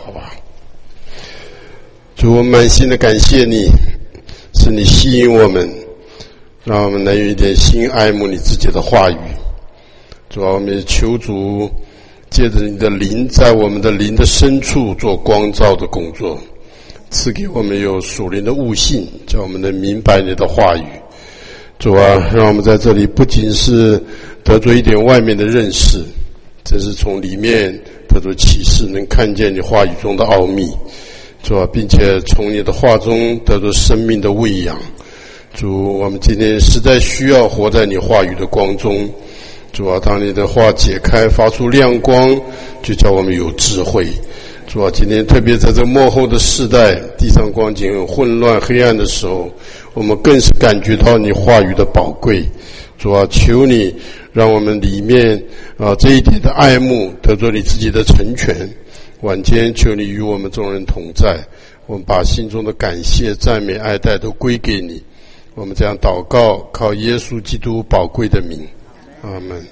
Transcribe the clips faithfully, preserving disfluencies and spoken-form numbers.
好吧？主，我满心的感谢你，是你吸引我们，让我们能有一点心爱慕你自己的话语。主啊，我们也求主借着你的灵，在我们的灵的深处做光照的工作，赐给我们有属灵的悟性，叫我们能明白你的话语。主啊，让我们在这里不仅是得着一点外面的认识，真是从里面得着启示，能看见你话语中的奥秘。主啊，并且从你的话中得着生命的喂养。主，我们今天实在需要活在你话语的光中。主啊，当你的话解开发出亮光，就叫我们有智慧。主啊，今天特别在这末后的世代，地上光景很混乱黑暗的时候，我们更是感觉到你话语的宝贵。主啊，求你让我们里面啊这一点的爱慕得着你自己的成全。晚间求你与我们众人同在，我们把心中的感谢赞美爱戴都归给你。我们这样祷告，靠耶稣基督宝贵的名，阿们。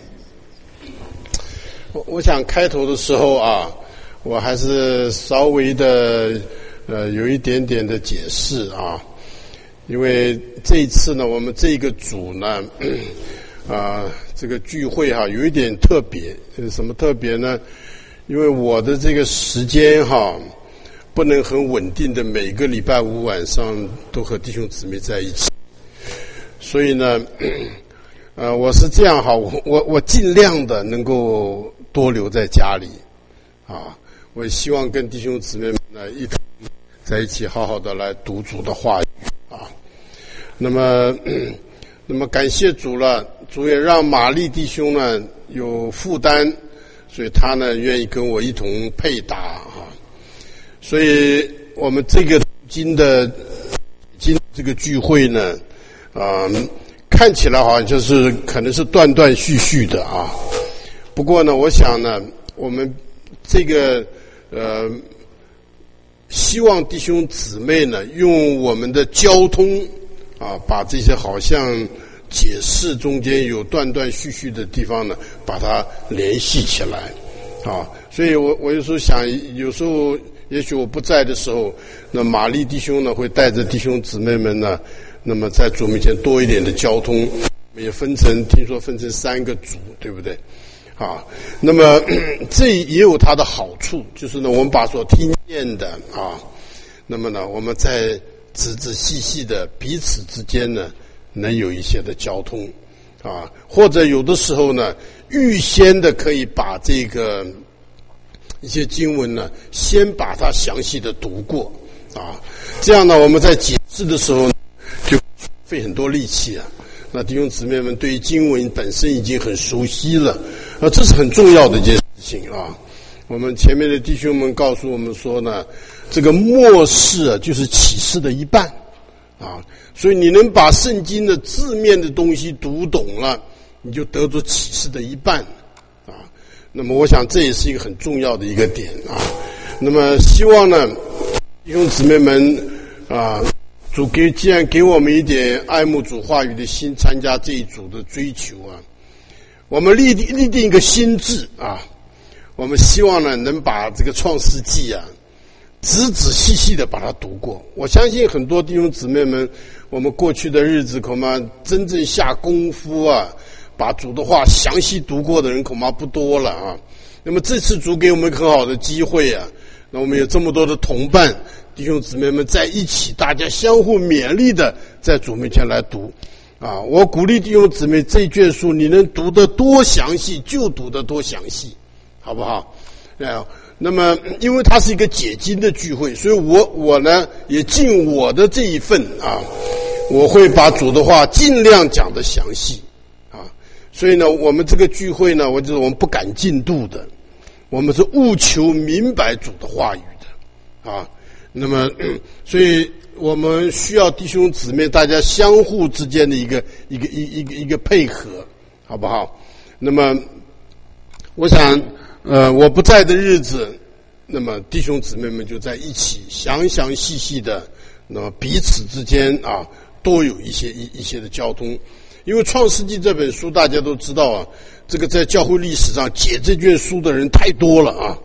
我我想开头的时候啊，我还是稍微的呃有一点点的解释啊，因为这一次呢，我们这个组呢啊这个聚会哈、啊、有一点特别，什么特别呢？因为我的这个时间哈、啊、不能很稳定的每个礼拜五晚上都和弟兄姊妹在一起，所以呢呃我是这样哈，我我我尽量的能够多留在家里啊，我也希望跟弟兄姊妹们呢一同在一起好好的来读主的话语啊。那么那么感谢主了，主也让玛丽弟兄呢有负担，所以他呢愿意跟我一同配搭啊。所以我们这个今的今这个聚会呢啊、呃、看起来好像就是可能是断断续续的啊。不过呢，我想呢，我们这个呃，希望弟兄姊妹呢，用我们的交通啊，把这些好像解释中间有断断续续的地方呢，把它联系起来啊。所以我我有时候想，有时候也许我不在的时候，那玛丽弟兄呢会带着弟兄姊妹们呢，那么在主面前多一点的交通，也分成听说分成三个组，对不对？啊，那么这也有它的好处，就是呢，我们把所听见的啊，那么呢，我们再仔仔细细的彼此之间呢，能有一些的交通啊，或者有的时候呢，预先的可以把这个一些经文呢，先把它详细的读过啊，这样呢，我们在解释的时候就费很多力气啊。那弟兄姊妹们对于经文本身已经很熟悉了，啊，这是很重要的一件事情啊。我们前面的弟兄们告诉我们说呢，这个末世啊，就是启示的一半啊，所以你能把圣经的字面的东西读懂了，你就得着启示的一半啊。那么我想这也是一个很重要的一个点啊。那么希望呢，弟兄姊妹们啊，主给既然给我们一点爱慕主话语的心，参加这一组的追求啊，我们立定立定一个心志啊，我们希望呢能把这个创世纪啊仔仔细细的把它读过。我相信很多弟兄姊妹们，我们过去的日子恐怕真正下功夫啊，把主的话详细读过的人恐怕不多了啊。那么这次主给我们很好的机会啊，那我们有这么多的同伴弟兄姊妹们在一起，大家相互勉励的在主面前来读啊！我鼓励弟兄姊妹，这一卷书你能读得多详细就读得多详细，好不好？啊，那么因为它是一个解经的聚会，所以我我呢也尽我的这一份啊，我会把主的话尽量讲得详细啊。所以呢，我们这个聚会呢，我就是我们不赶进度的，我们是务求明白主的话语的啊。那么，所以我们需要弟兄姊妹大家相互之间的一个一个一一个一个配合，好不好？那么，我想，呃，我不在的日子，那么弟兄姊妹们就在一起，详详细细的，那么彼此之间啊，多有一些一一些的交通。因为《创世纪》这本书大家都知道啊，这个在教会历史上解这卷书的人太多了啊。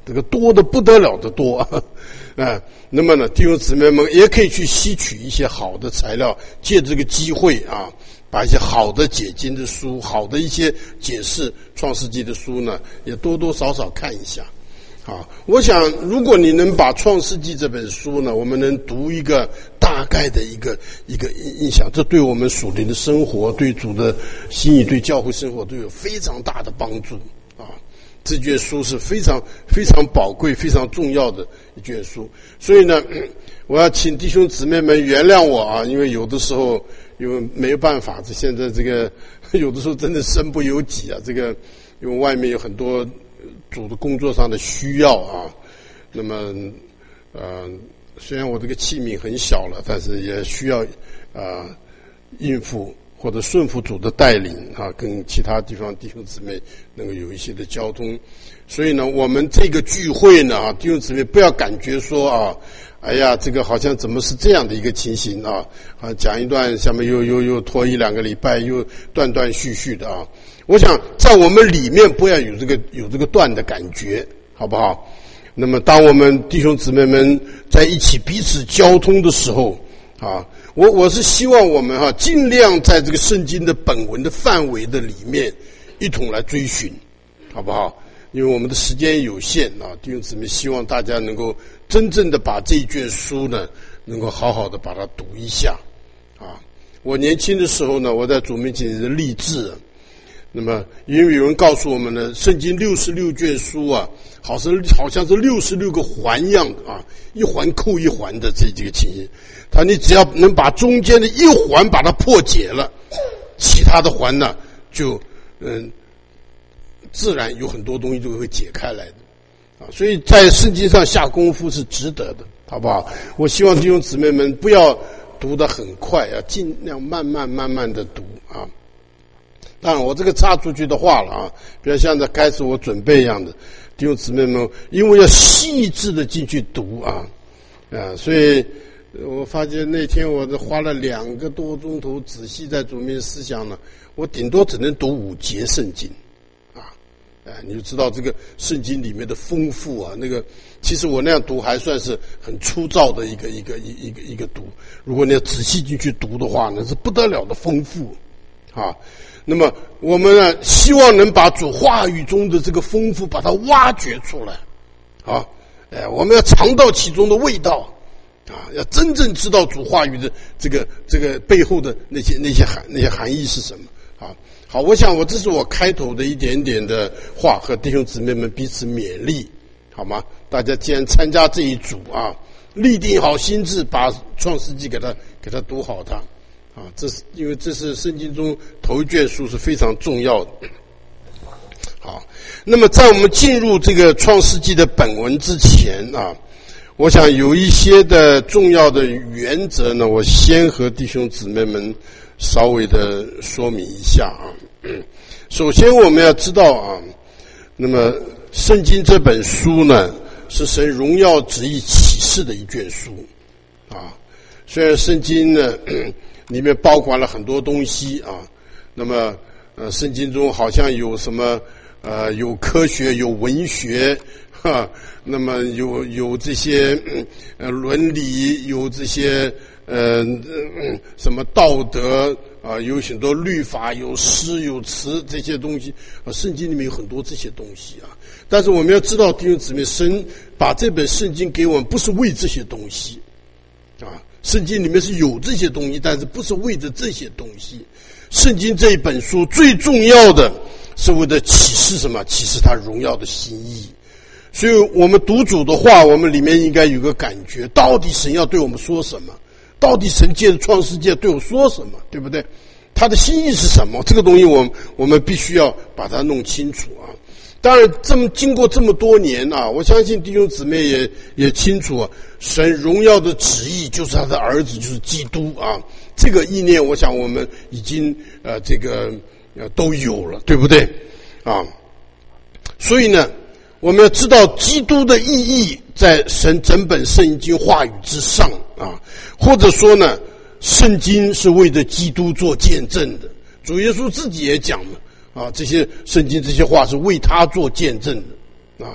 这个多的不得了的多啊。啊，那么呢，弟兄姊妹们也可以去吸取一些好的材料，借这个机会啊，把一些好的解经的书，好的一些解释创世纪的书呢，也多多少少看一下。啊，我想如果你能把创世纪这本书呢，我们能读一个大概的一个一个印象，这对我们属灵的生活，对主的心意，对教会生活都有非常大的帮助啊。这卷书是非常非常宝贵、非常重要的一卷书，所以呢，我要请弟兄姊妹们原谅我啊，因为有的时候因为没有办法，这现在这个有的时候真的身不由己啊，这个因为外面有很多主的工作上的需要啊，那么呃，虽然我这个器皿很小了，但是也需要啊、呃、应付或者顺服主的带领啊，跟其他地方弟兄姊妹能够有一些的交通。所以呢，我们这个聚会呢啊，弟兄姊妹不要感觉说啊，哎呀，这个好像怎么是这样的一个情形啊？啊，讲一段，下面又又又拖一两个礼拜，又断断续续的啊。我想在我们里面不要有这个有这个断的感觉，好不好？那么当我们弟兄姊妹们在一起彼此交通的时候啊，我我是希望我们哈、啊、尽量在这个圣经的本文的范围的里面一同来追寻，好不好？因为我们的时间有限啊，弟兄姊妹希望大家能够真正的把这一卷书呢，能够好好的把它读一下啊。我年轻的时候呢，我在主面前是立志。那么，因为有人告诉我们呢，圣经六十六卷书啊，好像好像是六十六个环样的啊，一环扣一环的这这个情形。他你只要能把中间的一环把它破解了，其他的环呢，就嗯，自然有很多东西就会解开来的啊。所以在圣经上下功夫是值得的，好不好？我希望弟兄姊妹们不要读得很快啊，尽量慢慢慢慢的读啊。当然我这个插出去的话了啊，比如像在开始我准备一样的，弟兄姊妹们，因为要细致的进去读啊啊，所以我发现那天我花了两个多钟头仔细在主面思想呢，我顶多只能读五节圣经啊，哎，你就知道这个圣经里面的丰富啊，那个其实我那样读还算是很粗糙的一个一个一一个一个读，如果你要仔细进去读的话呢，是不得了的丰富啊。那么我们呢，希望能把主话语中的这个丰富把它挖掘出来啊，哎，我们要尝到其中的味道啊，要真正知道主话语的这个这个背后的那些那些含那些含义是什么啊。好，我想我这是我开头的一点点的话，和弟兄姊妹们彼此勉励，好吗？大家既然参加这一组啊，立定好心志，把创世纪给它给它读好它啊，这是因为这是圣经中头一卷书是非常重要的。好，那么在我们进入这个创世纪的本文之前啊，我想有一些的重要的原则呢，我先和弟兄姊妹们稍微的说明一下啊。首先我们要知道啊，那么圣经这本书呢，是神荣耀旨意启示的一卷书啊。虽然圣经呢里面包括了很多东西啊，那么呃，圣经中好像有什么呃，有科学，有文学，哈，那么有有这些呃伦理，有这些呃什么道德啊，有很多律法，有诗有词这些东西啊，圣经里面有很多这些东西啊。但是我们要知道，弟兄姊妹，神把这本圣经给我们，不是为这些东西啊。圣经里面是有这些东西，但是不是为着这些东西。圣经这一本书最重要的是为了启示什么？启示他荣耀的心意。所以我们读主的话，我们里面应该有个感觉，到底神要对我们说什么？到底神借着创世界对我说什么？对不对？他的心意是什么？这个东西我们我们必须要把它弄清楚啊。当然这么经过这么多年啊，我相信弟兄姊妹也也清楚啊，神荣耀的旨意就是他的儿子，就是基督啊。这个意念我想我们已经呃这个呃都有了，对不对啊？所以呢，我们要知道基督的意义在神整本圣经话语之上啊，或者说呢，圣经是为着基督做见证的。主耶稣自己也讲了啊，这些圣经这些话是为他做见证的啊。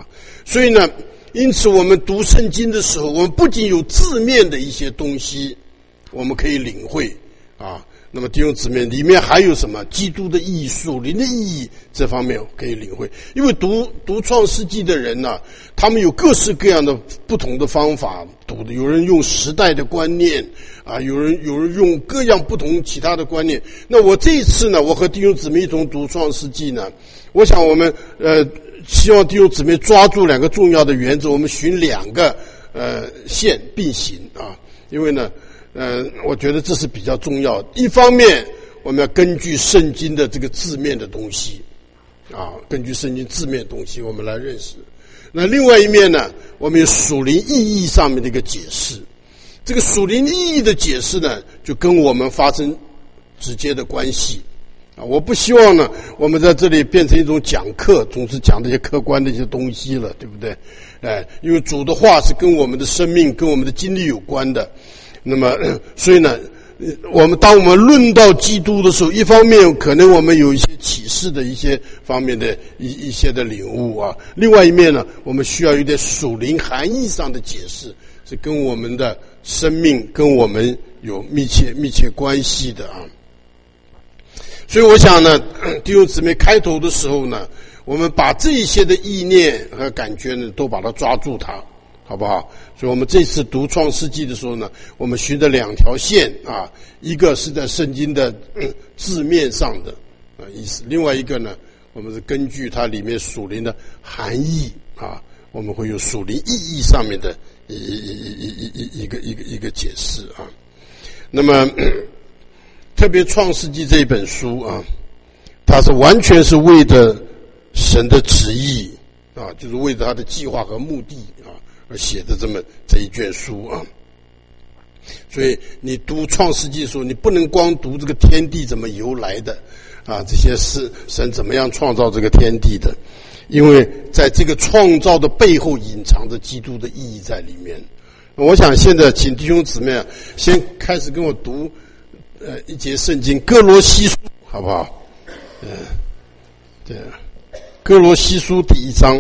所以呢，因此我们读圣经的时候，我们不仅有字面的一些东西我们可以领会啊，那么弟兄姊妹，里面还有什么基督的意义、属灵的意义，这方面可以领会。因为读读创世纪的人呢、啊，他们有各式各样的不同的方法读的，有人用时代的观念啊，有人有人用各样不同其他的观念。那我这一次呢，我和弟兄姊妹一同读创世纪呢，我想我们呃希望弟兄姊妹抓住两个重要的原则，我们循两个呃线并行啊，因为呢。呃，我觉得这是比较重要的。一方面，我们要根据圣经的这个字面的东西，啊，根据圣经字面的东西，我们来认识。那另外一面呢，我们有属灵意义上面的一个解释。这个属灵意义的解释呢，就跟我们发生直接的关系。啊，我不希望呢，我们在这里变成一种讲课，总是讲这些客观的一些东西了，对不对？哎，因为主的话是跟我们的生命、跟我们的经历有关的。那么，所以呢，我们当我们论到基督的时候，一方面可能我们有一些启示的一些方面的一一些的领悟啊，另外一面呢，我们需要有点属灵含义上的解释，是跟我们的生命、跟我们有密切密切关系的啊。所以我想呢，弟兄姊妹开头的时候呢，我们把这一些的意念和感觉呢，都把它抓住它。好不好？所以我们这次读创世纪的时候呢，我们循着两条线啊，一个是在圣经的、嗯、字面上的啊意思，另外一个呢，我们是根据它里面属灵的含义啊，我们会有属灵意义上面的一一一一一一个一个一个解释啊。那么，特别创世纪这一本书啊，它是完全是为着神的旨意啊，就是为着他的计划和目的啊。而写的这么这一卷书啊，所以你读创世纪的时候，你不能光读这个天地怎么由来的啊，这些是神怎么样创造这个天地的，因为在这个创造的背后隐藏着基督的意义在里面。我想现在请弟兄姊妹先开始跟我读呃一节圣经哥罗西书，好不好？嗯，对，哥罗西书第一章。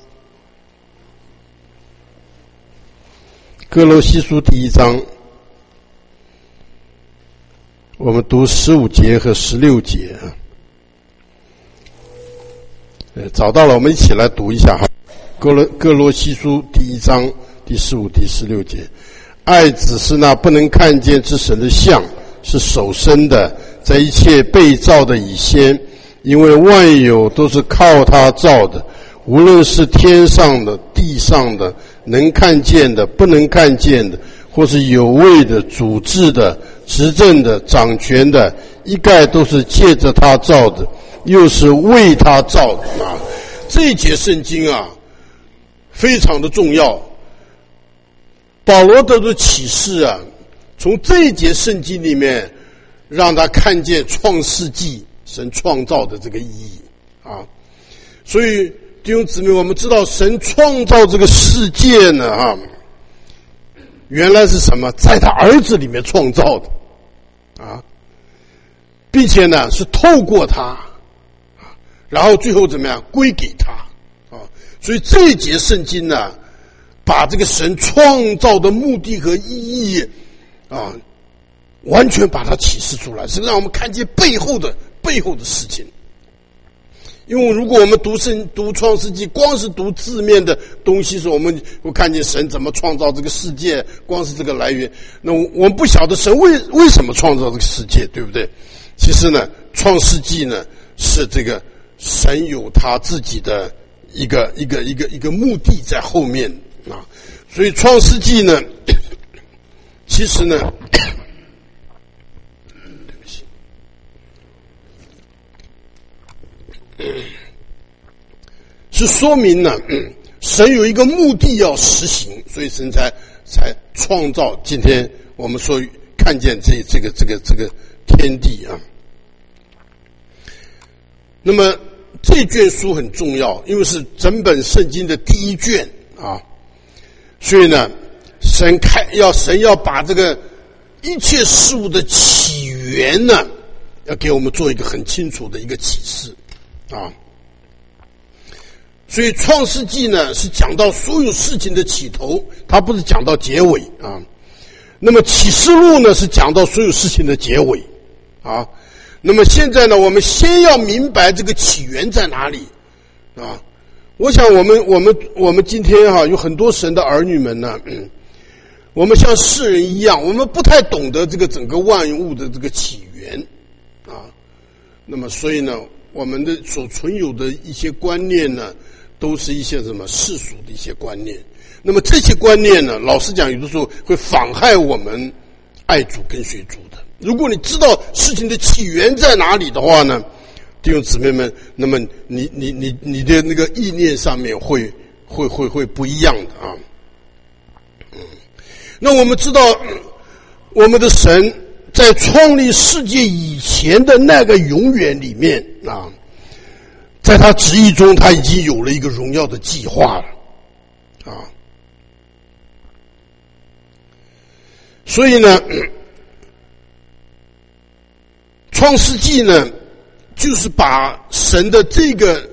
哥罗西书第一章，我们读十五节和十六节啊。呃，找到了，我们一起来读一下哈。哥罗哥罗西书第一章第十五、第十六节，爱只是那不能看见之神的像，是手生的，在一切被造的以先，因为万有都是靠他造的，无论是天上的、地上的。能看见的、不能看见的，或是有位的、主治的、执政的、掌权的，一概都是借着他造的，又是为他造的啊！这一节圣经啊，非常的重要。保罗得的启示啊，从这一节圣经里面，让他看见创世纪神创造的这个意义啊，所以。弟兄姊妹，我们知道神创造这个世界呢，啊，原来是什么？在他儿子里面创造的，啊，并且呢是透过他，啊，然后最后怎么样归给他，啊，所以这一节圣经呢，把这个神创造的目的和意义，啊，完全把它启示出来，是让我们看见背后的背后的事情。因为如果我们读圣读创世纪，光是读字面的东西的时候，我们会看见神怎么创造这个世界，光是这个来源，那我们不晓得神为为什么创造这个世界，对不对？其实呢，创世纪呢是这个神有他自己的一个一个一个一个目的在后面啊，所以创世纪呢，其实呢。是说明呢，神有一个目的要实行，所以神才才创造今天我们所看见这这个这个这个天地啊。那么这卷书很重要，因为是整本圣经的第一卷啊，所以呢，神开要神要把这个一切事物的起源呢，要给我们做一个很清楚的一个启示。啊， 所以创世纪呢是讲到所有事情的起头，它不是讲到结尾啊。那么启示录呢是讲到所有事情的结尾啊。那么现在呢，我们先要明白这个起源在哪里啊。我想我们我们我们今天哈、啊、有很多神的儿女们呢，嗯，我们像世人一样，我们不太懂得这个整个万物的这个起源啊。那么所以呢，我们的所存有的一些观念呢，都是一些什么世俗的一些观念。那么这些观念呢，老实讲，有的时候会妨害我们爱主跟随主的。如果你知道事情的起源在哪里的话呢，弟兄姊妹们，那么你你你你的那个意念上面会会会会不一样的啊。嗯，那我们知道，我们的神在创立世界以前的那个永远里面啊，在他旨意中，他已经有了一个荣耀的计划了啊。所以呢，创世纪呢，就是把神的这个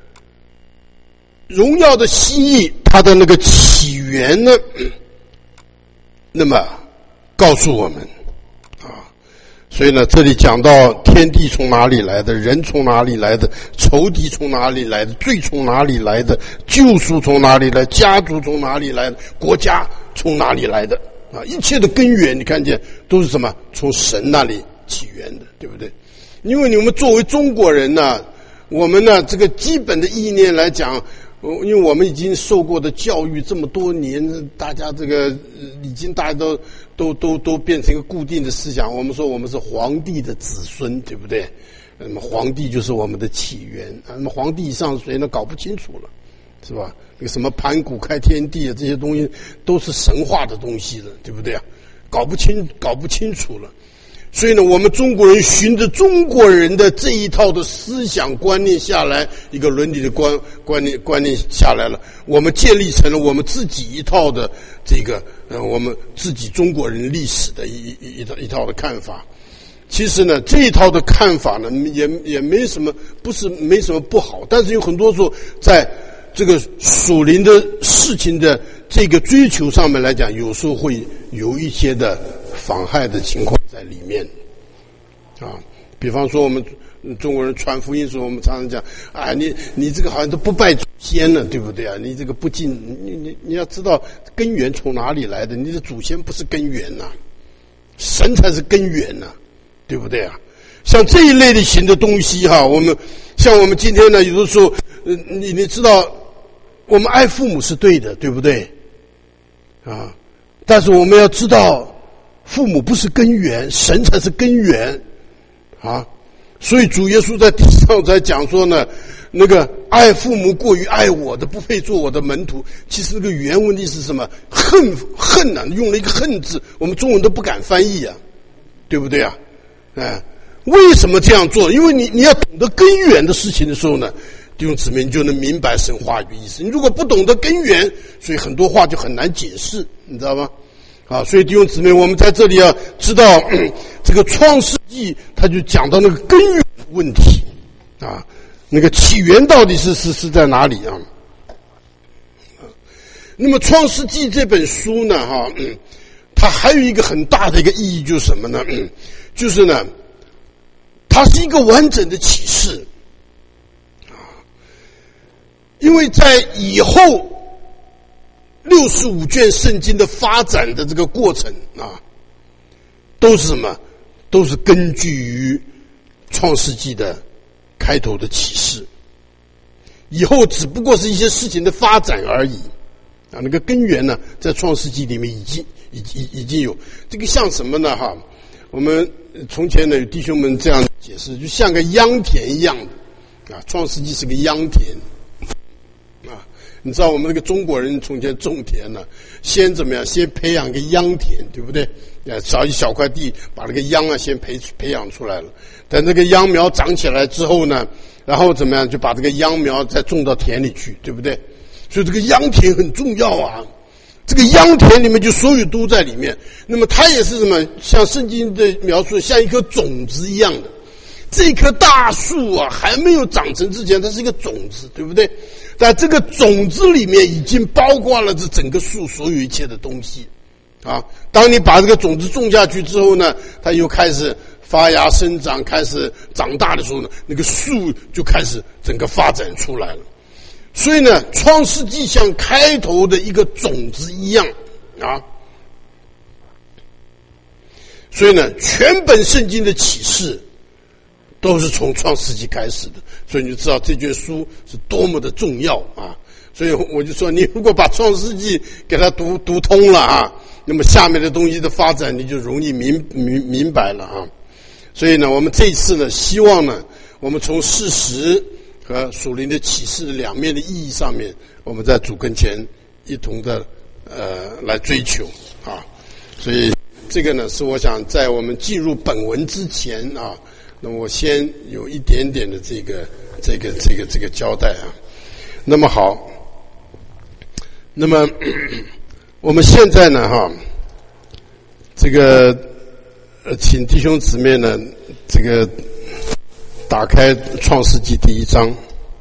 荣耀的心意，它的那个起源呢，那么告诉我们啊。所以呢，这里讲到天地从哪里来的，人从哪里来的，仇敌从哪里来的，罪从哪里来的，救赎从哪里来，家族从哪里来的，国家从哪里来的啊，一切的根源，你看见都是什么？从神那里起源的，对不对？因为你们作为中国人呢，我们呢这个基本的意念来讲，因为我们已经受过的教育这么多年，大家这个已经大家都都都都变成一个固定的思想。我们说我们是皇帝的子孙，对不对？那么皇帝就是我们的起源啊。那么皇帝以上谁呢？搞不清楚了，是吧？那个什么盘古开天地啊，这些东西都是神话的东西了，对不对啊？搞不清搞不清楚了。所以呢，我们中国人循着中国人的这一套的思想观念下来，一个伦理的观观念观念下来了，我们建立成了我们自己一套的这个呃，我们自己中国人历史的一一一套一套的看法。其实呢，这一套的看法呢，也也没什么，不是没什么不好，但是有很多时候在这个属灵的事情的这个追求上面来讲，有时候会有一些的妨害的情况在里面啊。比方说我们中国人传福音时候，我们常常讲啊，你你这个好像都不拜祖先了，对不对啊？你这个不敬，你你你要知道根源从哪里来的，你的祖先不是根源呐、啊，神才是根源呐、啊，对不对啊？像这一类的型的东西哈，我们像我们今天呢，有的时候，呃，你你知道，我们爱父母是对的，对不对？啊，但是我们要知道，父母不是根源，神才是根源，啊，所以主耶稣在地上在讲说呢，那个爱父母过于爱我的，不配做我的门徒。其实那个原文意是什么？恨恨呐、啊，用了一个恨字，我们中文都不敢翻译啊，对不对啊？哎。为什么这样做？因为你你要懂得根源的事情的时候呢，弟兄姊妹，你就能明白神话语的意思。你如果不懂得根源，所以很多话就很难解释，你知道吗？啊，所以弟兄姊妹，我们在这里要知道，这个创世纪他就讲到那个根源问题啊，那个起源到底是是是在哪里啊？那么创世纪这本书呢，哈、啊，它还有一个很大的一个意义，就是什么呢？就是呢。它是一个完整的启示啊，因为在以后六十五卷圣经的发展的这个过程啊，都是什么？都是根据于创世纪的开头的启示，以后只不过是一些事情的发展而已啊。那个根源呢，在创世纪里面已经已经已经有。这个像什么呢？哈，我们从前呢有弟兄们这样解释，就像个秧田一样的啊，创世纪是个秧田啊。你知道我们那个中国人从前种田呢，先怎么样？先培养个秧田，对不对？啊，找一小块地，把那个秧啊先培培养出来了。等那个秧苗长起来之后呢，然后怎么样？就把这个秧苗再种到田里去，对不对？所以这个秧田很重要啊。这个秧田里面就所有都在里面。那么它也是什么？像圣经的描述，像一颗种子一样的。这棵大树啊，还没有长成之前，它是一个种子，对不对？ 但这个种子里面已经包括了这整个树所有一切的东西啊。当你把这个种子种下去之后呢，它又开始发芽生长，开始长大的时候呢，那个树就开始整个发展出来了。所以呢，创世纪像开头的一个种子一样啊。所以呢，全本圣经的启示都是从创世纪开始的，所以你就知道这卷书是多么的重要啊！所以我就说，你如果把创世纪给它读读通了啊，那么下面的东西的发展你就容易明明明白了啊。所以呢，我们这一次呢，希望呢，我们从事实和属灵的启示的两面的意义上面，我们在主跟前一同的呃来追求啊。所以这个呢，是我想在我们进入本文之前啊。那我先有一点点的这个这个这个这个交代啊。那么好，那么我们现在呢哈，这个呃，请弟兄姊妹呢，这个打开创世纪第一章。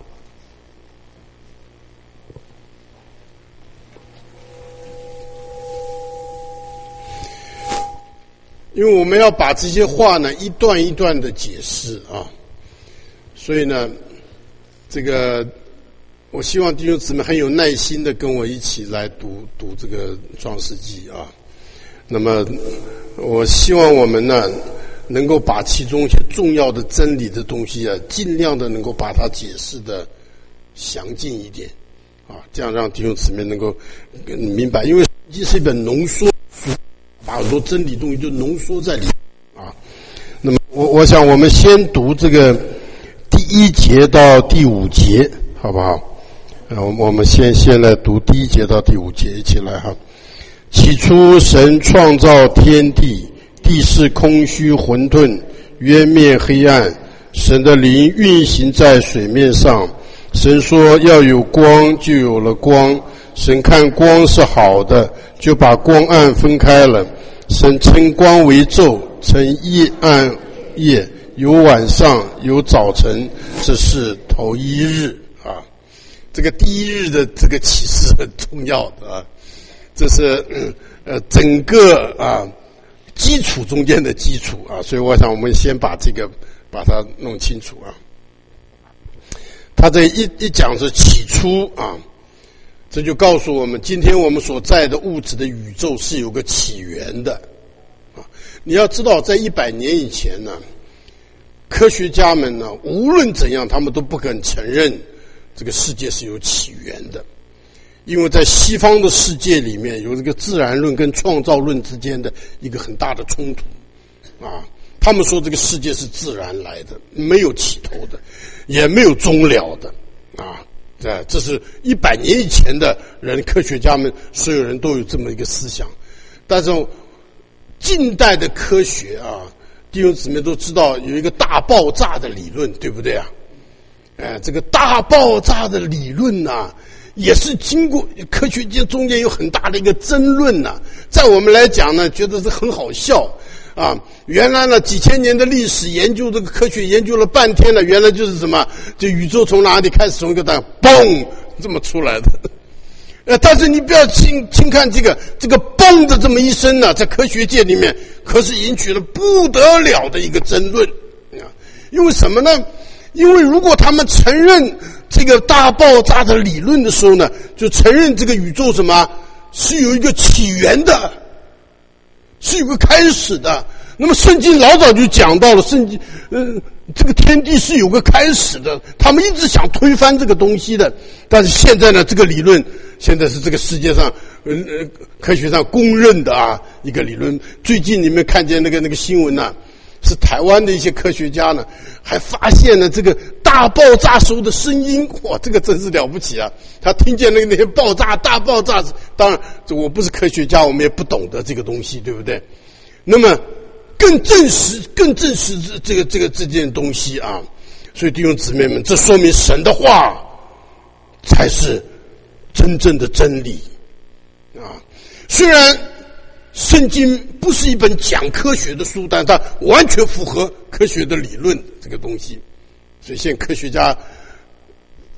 因为我们要把这些话呢一段一段的解释啊，所以呢，这个我希望弟兄姊妹很有耐心的跟我一起来读读这个创世纪啊。那么，我希望我们呢能够把其中一些重要的真理的东西啊，尽量的能够把它解释的详尽一点啊，这样让弟兄姊妹能够明白，因为这是一本浓缩书。把很多真理东西就浓缩在里面啊。那么我我想我们先读这个第一节到第五节，好不好？啊，我们先先来读第一节到第五节，一起来哈。起初神创造天地，地是空虚混沌，渊面黑暗，神的灵运行在水面上。神说要有光，就有了光。神看光是好的，就把光暗分开了。神称光为昼，称夜暗夜，有晚上，有早晨，这是头一日啊。这个第一日的这个启示很重要的啊，这是呃整个啊基础中间的基础啊，所以我想我们先把这个把它弄清楚啊。他这一一讲是起初啊。这就告诉我们，今天我们所在的物质的宇宙是有个起源的啊！你要知道，在一百年以前呢，科学家们呢，无论怎样，他们都不肯承认这个世界是有起源的，因为在西方的世界里面，有这个自然论跟创造论之间的一个很大的冲突啊！他们说这个世界是自然来的，没有起头的，也没有终了的啊！啊，这是一百年以前的人，科学家们所有人都有这么一个思想。但是近代的科学啊，弟兄姊妹都知道有一个大爆炸的理论，对不对啊？哎，这个大爆炸的理论呢、啊，也是经过科学界中间有很大的一个争论呢、啊。在我们来讲呢，觉得是很好笑。啊，原来呢几千年的历史研究这个科学研究了半天了，原来就是什么？就宇宙从哪里开始从一个蛋嘣这么出来的。呃，但是你不要轻轻看这个这个嘣的这么一声呢，在科学界里面可是引起了不得了的一个争论啊！因为什么呢？因为如果他们承认这个大爆炸的理论的时候呢，就承认这个宇宙什么是有一个起源的。是有个开始的，那么圣经老早就讲到了，圣经，嗯、呃，这个天地是有个开始的，他们一直想推翻这个东西的，但是现在呢，这个理论现在是这个世界上，呃，科学上公认的啊一个理论。最近你们看见那个那个新闻呢、啊，是台湾的一些科学家呢，还发现了这个大爆炸时候的声音，哇，这个真是了不起啊！他听见那个那些爆炸、大爆炸，当然，这我不是科学家，我们也不懂得这个东西，对不对？那么，更证实、更证实这这个这个这件东西啊！所以弟兄姊妹们，这说明神的话才是真正的真理啊！虽然圣经不是一本讲科学的书，但它完全符合科学的理论这个东西。所以现在科学家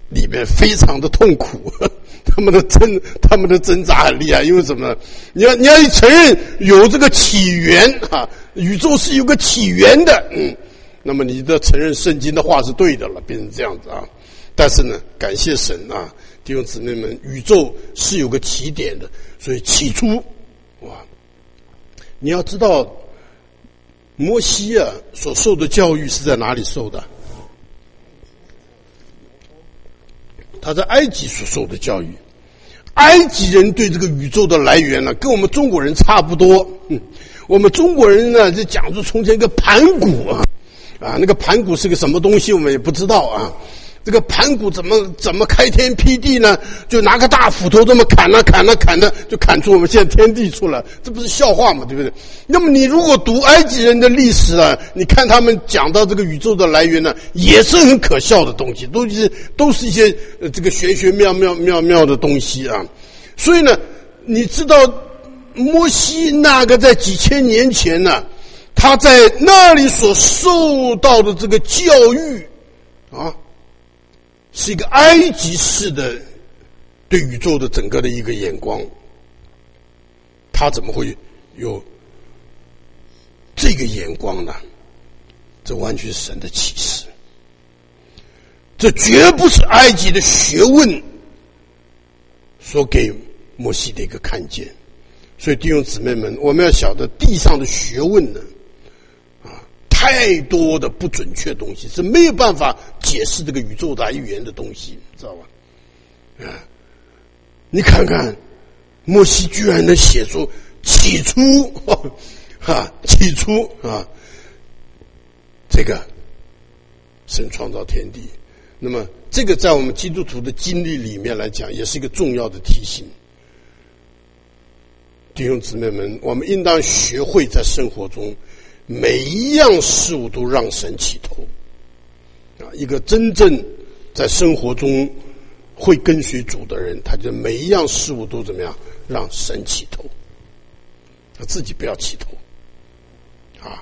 里面非常的痛苦，他们的挣他们的挣扎很厉害，因为什么呢？你要你要承认有这个起源啊，宇宙是有个起源的，嗯，那么你的承认圣经的话是对的了，变成这样子啊。但是呢，感谢神啊，弟兄姊妹们，宇宙是有个起点的，所以起初，哇，你要知道，摩西啊所受的教育是在哪里受的？他在埃及所受的教育，埃及人对这个宇宙的来源呢，跟我们中国人差不多。嗯，我们中国人呢，就讲出从前一个盘古啊，啊，那个盘古是个什么东西，我们也不知道啊。这个盘古怎么怎么开天辟地呢？就拿个大斧头这么砍了砍了砍了，就砍出我们现在天地出来，这不是笑话吗？对不对？那么你如果读埃及人的历史啊，你看他们讲到这个宇宙的来源呢，也是很可笑的东西，都是都是一些呃这个玄玄妙妙妙妙的东西啊。所以呢，你知道摩西那个在几千年前呢，他在那里所受到的这个教育啊，是一个埃及式的对宇宙的整个的一个眼光，他怎么会有这个眼光呢？这完全是神的启示，这绝不是埃及的学问所给摩西的一个看见。所以弟兄姊妹们，我们要晓得地上的学问呢，太多的不准确东西是没有办法解释这个宇宙来源的东西，知道吧？啊，你看看，摩西居然能写出起初，哈，起初啊，这个神创造天地。那么，这个在我们基督徒的经历里面来讲，也是一个重要的提醒。弟兄姊妹们，我们应当学会在生活中每一样事物都让神起头啊！一个真正在生活中会跟随主的人，他就每一样事物都怎么样让神起头，他自己不要起头啊！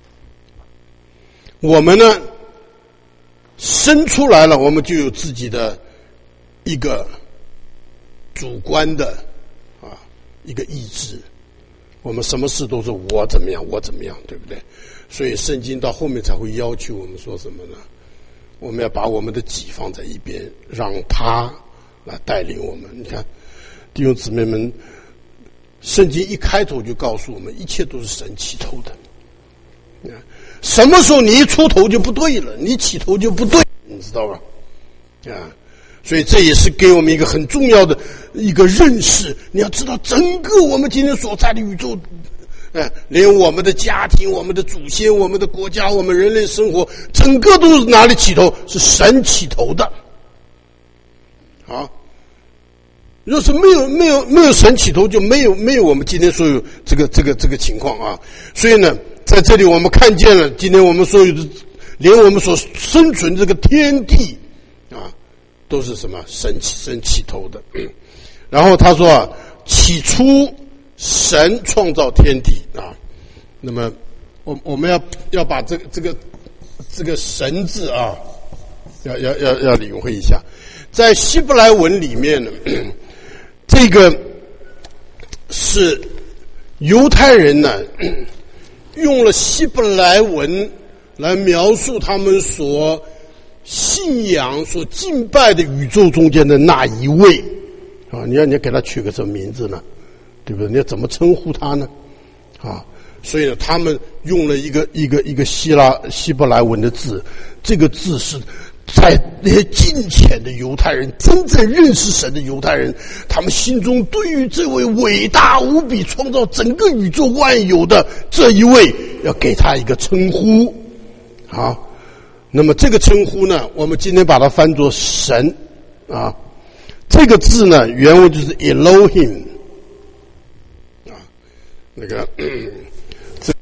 我们呢生出来了，我们就有自己的一个主观的啊一个意志。我们什么事都是我怎么样，我怎么样，对不对？所以圣经到后面才会要求我们说什么呢？我们要把我们的己放在一边，让他来带领我们。你看，弟兄姊妹们，圣经一开头就告诉我们，一切都是神起头的。什么时候你一出头就不对了，你起头就不对，你知道吧？啊。所以这也是给我们一个很重要的一个认识。你要知道，整个我们今天所在的宇宙，哎，连我们的家庭、我们的祖先、我们的国家、我们人类生活，整个都是哪里起头？是神起头的。啊，若是没有没有没有神起头，就没有没有我们今天所有这个这个这个情况啊。所以呢，在这里我们看见了，今天我们所有的，连我们所生存这个天地啊，都是什么神神起头的。然后他说啊，起初神创造天地啊。那么我我们要要把这个这个这个神字啊，要要要要领会一下。在希伯来文里面呢，这个是犹太人呢用了希伯来文来描述他们所信仰、所敬拜的宇宙中间的那一位啊。你要你要给他取个什么名字呢？对不对？你要怎么称呼他呢？啊，所以呢，他们用了一个一个一个希腊希伯来文的字，这个字是在那些敬虔的犹太人、真正认识神的犹太人，他们心中对于这位伟大无比、创造整个宇宙万有的这一位，要给他一个称呼。好，那么这个称呼呢，我们今天把它翻作神啊。这个字呢，原文就是 Elohim 啊，那个。这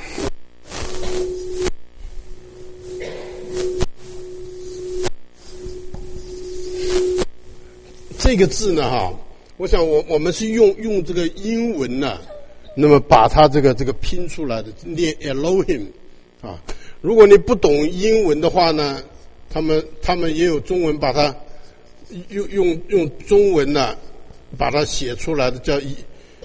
这个字呢，哈，我想我我们是用用这个英文呢，那么把它这个这个拼出来的，念 Elohim 啊。如果你不懂英文的话呢，他们他们也有中文把它用用用中文呢、啊，把它写出来的叫以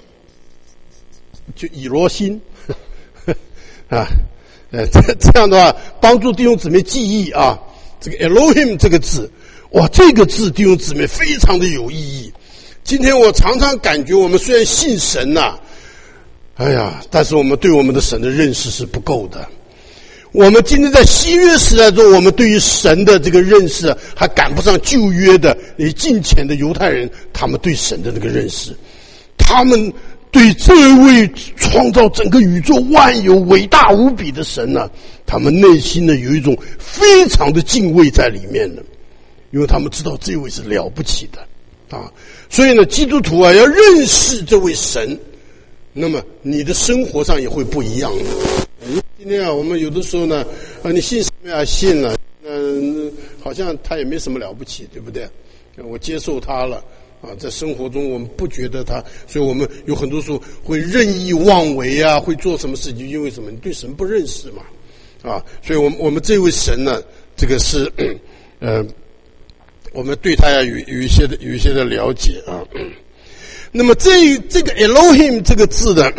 就以罗心啊，呃，这这样的话，帮助弟兄姊妹记忆啊，这个 Elohim 这个字，哇，这个字弟兄姊妹非常的有意义。今天我常常感觉，我们虽然信神呐、啊，哎呀，但是我们对我们的神的认识是不够的。我们今天在新约时代中，我们对于神的这个认识还赶不上旧约的那近前的犹太人他们对神的那个认识。他们对这位创造整个宇宙万有伟大无比的神呢、啊，他们内心呢有一种非常的敬畏在里面的，因为他们知道这位是了不起的啊。所以呢，基督徒啊要认识这位神，那么你的生活上也会不一样的。今天啊，我们有的时候呢，啊，你信什么呀？信了，嗯、呃，好像他也没什么了不起，对不对？我接受他了啊，在生活中我们不觉得他，所以我们有很多时候会任意妄为啊，会做什么事情？因为什么？你对神不认识嘛，啊，所以我们我们这位神呢，这个是呃，我们对他要有有一些的有一些的了解啊。那么这这个 Elohim 这个字呢？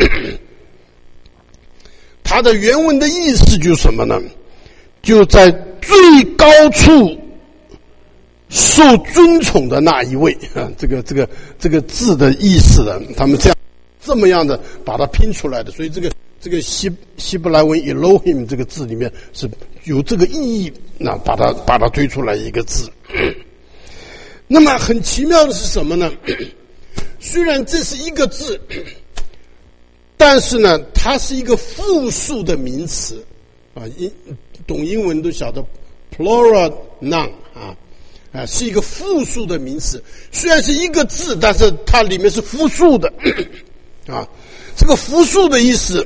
它的原文的意思就是什么呢？就在最高处受尊崇的那一位啊，这个这个这个字的意思呢，他们这样这么样的把它拼出来的，所以这个这个希希伯来文 Elohim 这个字里面是有这个意义，那把它把它推出来一个字。那么很奇妙的是什么呢？虽然这是一个字。但是呢，它是一个复数的名词，啊，英懂英文都晓得 plural noun 啊，啊，是一个复数的名词。虽然是一个字，但是它里面是复数的，啊，这个复数的意思，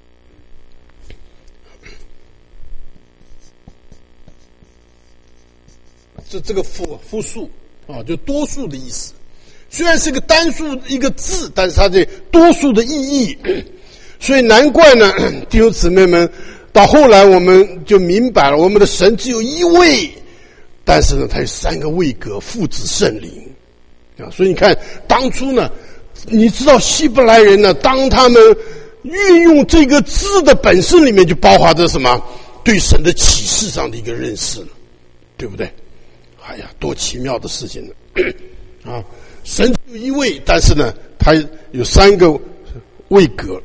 这这个复复数啊，就多数的意思。虽然是个单数一个字，但是它的多数的意义，所以难怪呢，弟兄姊妹们，到后来我们就明白了，我们的神只有一位，但是呢，他有三个位格，父子圣灵啊。所以你看，当初呢，你知道希伯来人呢，当他们运用这个字的本身里面，就包含着什么？对神的启示上的一个认识，对不对？哎呀，多奇妙的事情呢！啊。神只有一位，但是呢，它有三个位格。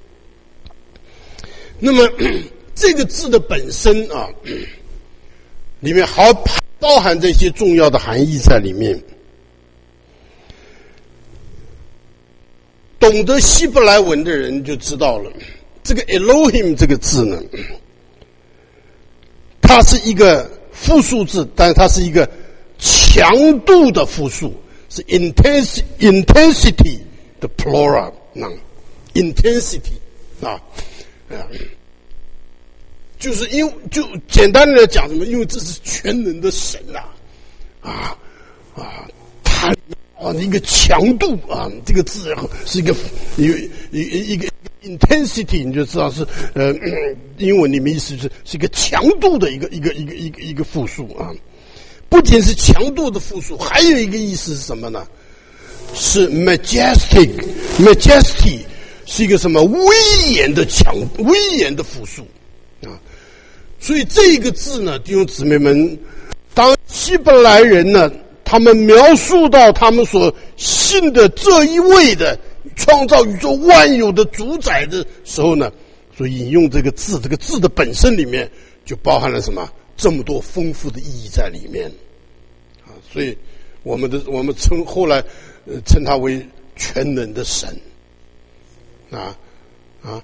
那么这个字的本身啊，里面还包含这些重要的含义在里面。懂得希伯来文的人就知道了，这个 Elohim 这个字呢，它是一个复数字，但是它是一个强度的复数。是 intensity intensity 的 plural noun intensity 啊啊，就是因为就简单的来讲什么？因为这是全能的神呐啊啊，它啊一个强度啊，这个字是一个有一一个 intensity， 你就知道是呃英文里面意思是是一个强度的一个一个一个一个一个复数啊。不仅是强度的复数，还有一个意思是什么呢？是 majestic majesty 是一个什么威严的强威严的复数啊。所以这个字呢，弟兄姊妹们，当希伯来人呢，他们描述到他们所信的这一位的创造宇宙万有的主宰的时候呢，所以引用这个字，这个字的本身里面就包含了什么？这么多丰富的意义在里面，啊，所以我们的我们称后来呃称他为全能的神，啊啊，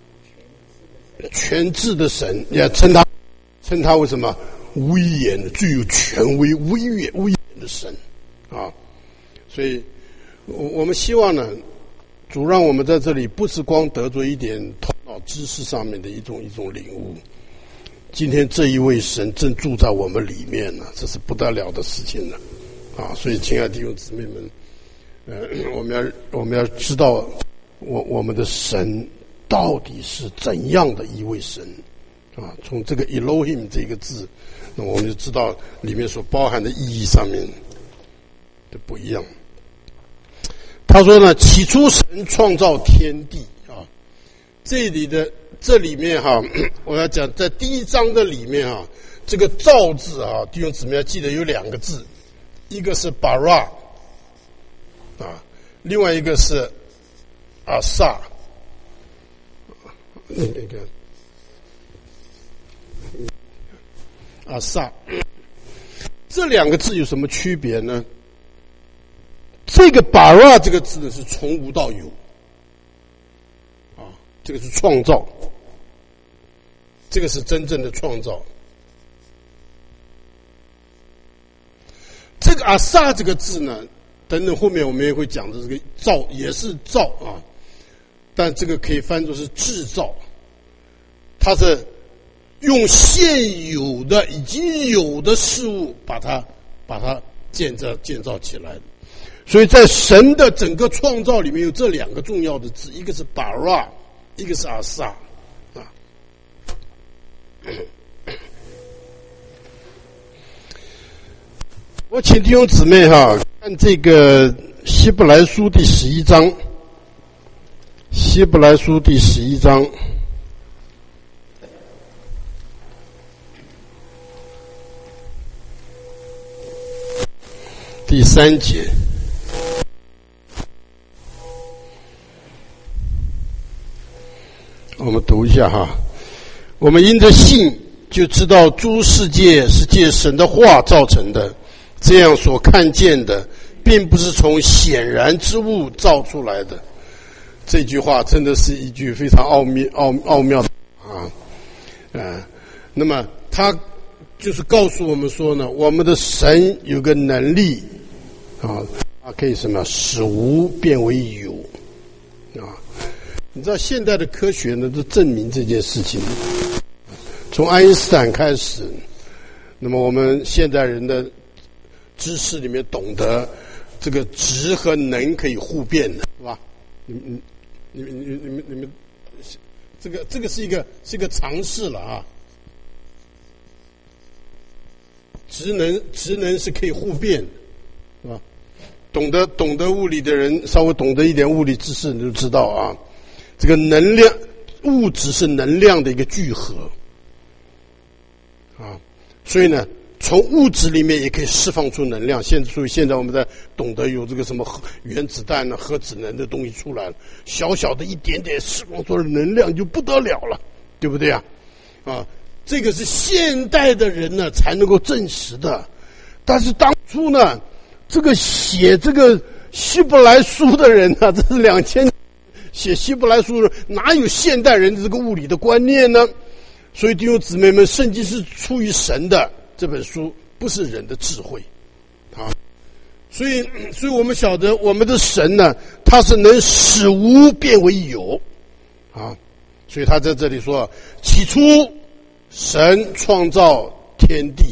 全智的神，也称他称他为什么威严的、具有权威、威严、威严的神，啊，所以我我们希望呢，主让我们在这里不是光得着一点头脑知识上面的一种一种领悟。今天这一位神正住在我们里面呢，这是不得了的事情了，啊！所以，亲爱的弟兄姊妹们，呃，我们要我们要知道，我我们的神到底是怎样的一位神啊？从这个 Elohim 这个字，那我们就知道里面所包含的意义上面。 这不一样。他说呢，起初神创造天地啊，这里的这里面哈，我要讲在第一章的里面哈，这个造字啊，弟兄姊妹要记得有两个字，一个是 bara 啊，另外一个是阿萨，那个阿萨，这两个字有什么区别呢？这个 bara 这个字呢是从无到有，啊，这个是创造，这个是真正的创造。这个阿萨这个字呢，等等后面我们也会讲的，这个造也是造啊，但这个可以翻作是制造，它是用现有的已经有的事物把它把它建造建造起来的。所以在神的整个创造里面有这两个重要的字，一个是 bara， 一个是阿萨啊。我请弟兄姊妹哈看这个希伯来书第十一章，希伯来书第十一章第三节。我们读一下哈，我们因着信就知道诸世界是借神的话造成的，这样所看见的并不是从显然之物造出来的。这句话真的是一句非常奥妙奥奥妙的啊，呃，那么他就是告诉我们说呢，我们的神有个能力啊，他可以什么使无变为有啊。你知道现代的科学呢，都证明这件事情。从爱因斯坦开始，那么我们现代人的知识里面懂得这个质和能可以互变的，是吧？你你你你你们你们，这个这个是一个是一个常识了啊。质能质能是可以互变的，是吧？懂得懂得物理的人，稍微懂得一点物理知识，你就知道啊。这个能量，物质是能量的一个聚合，啊，所以呢，从物质里面也可以释放出能量。现所以现在我们在懂得有这个什么原子弹呢、核子能的东西出来了，小小的一点点释放出的能量就不得了了，对不对啊？啊，这个是现代的人呢才能够证实的，但是当初呢，这个写这个希伯来书的人呢，这是两千。写希伯来书哪有现代人的这个物理的观念呢？所以弟兄姊妹们，圣经是出于神的，这本书不是人的智慧啊。所以所以我们晓得我们的神呢，他是能使无变为有啊。所以他在这里说，起初神创造天地，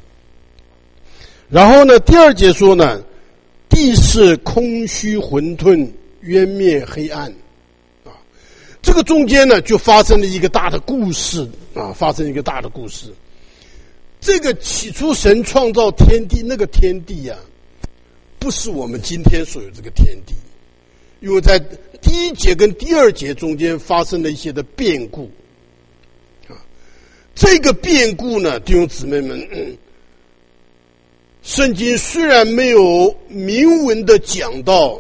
然后呢第二节说呢，地是空虚混沌，渊灭黑暗。这个中间呢，就发生了一个大的故事啊，发生一个大的故事。这个起初神创造天地，那个天地啊，不是我们今天所有这个天地，因为在第一节跟第二节中间发生了一些的变故啊。这个变故呢，弟兄姊妹们，嗯，圣经虽然没有明文的讲到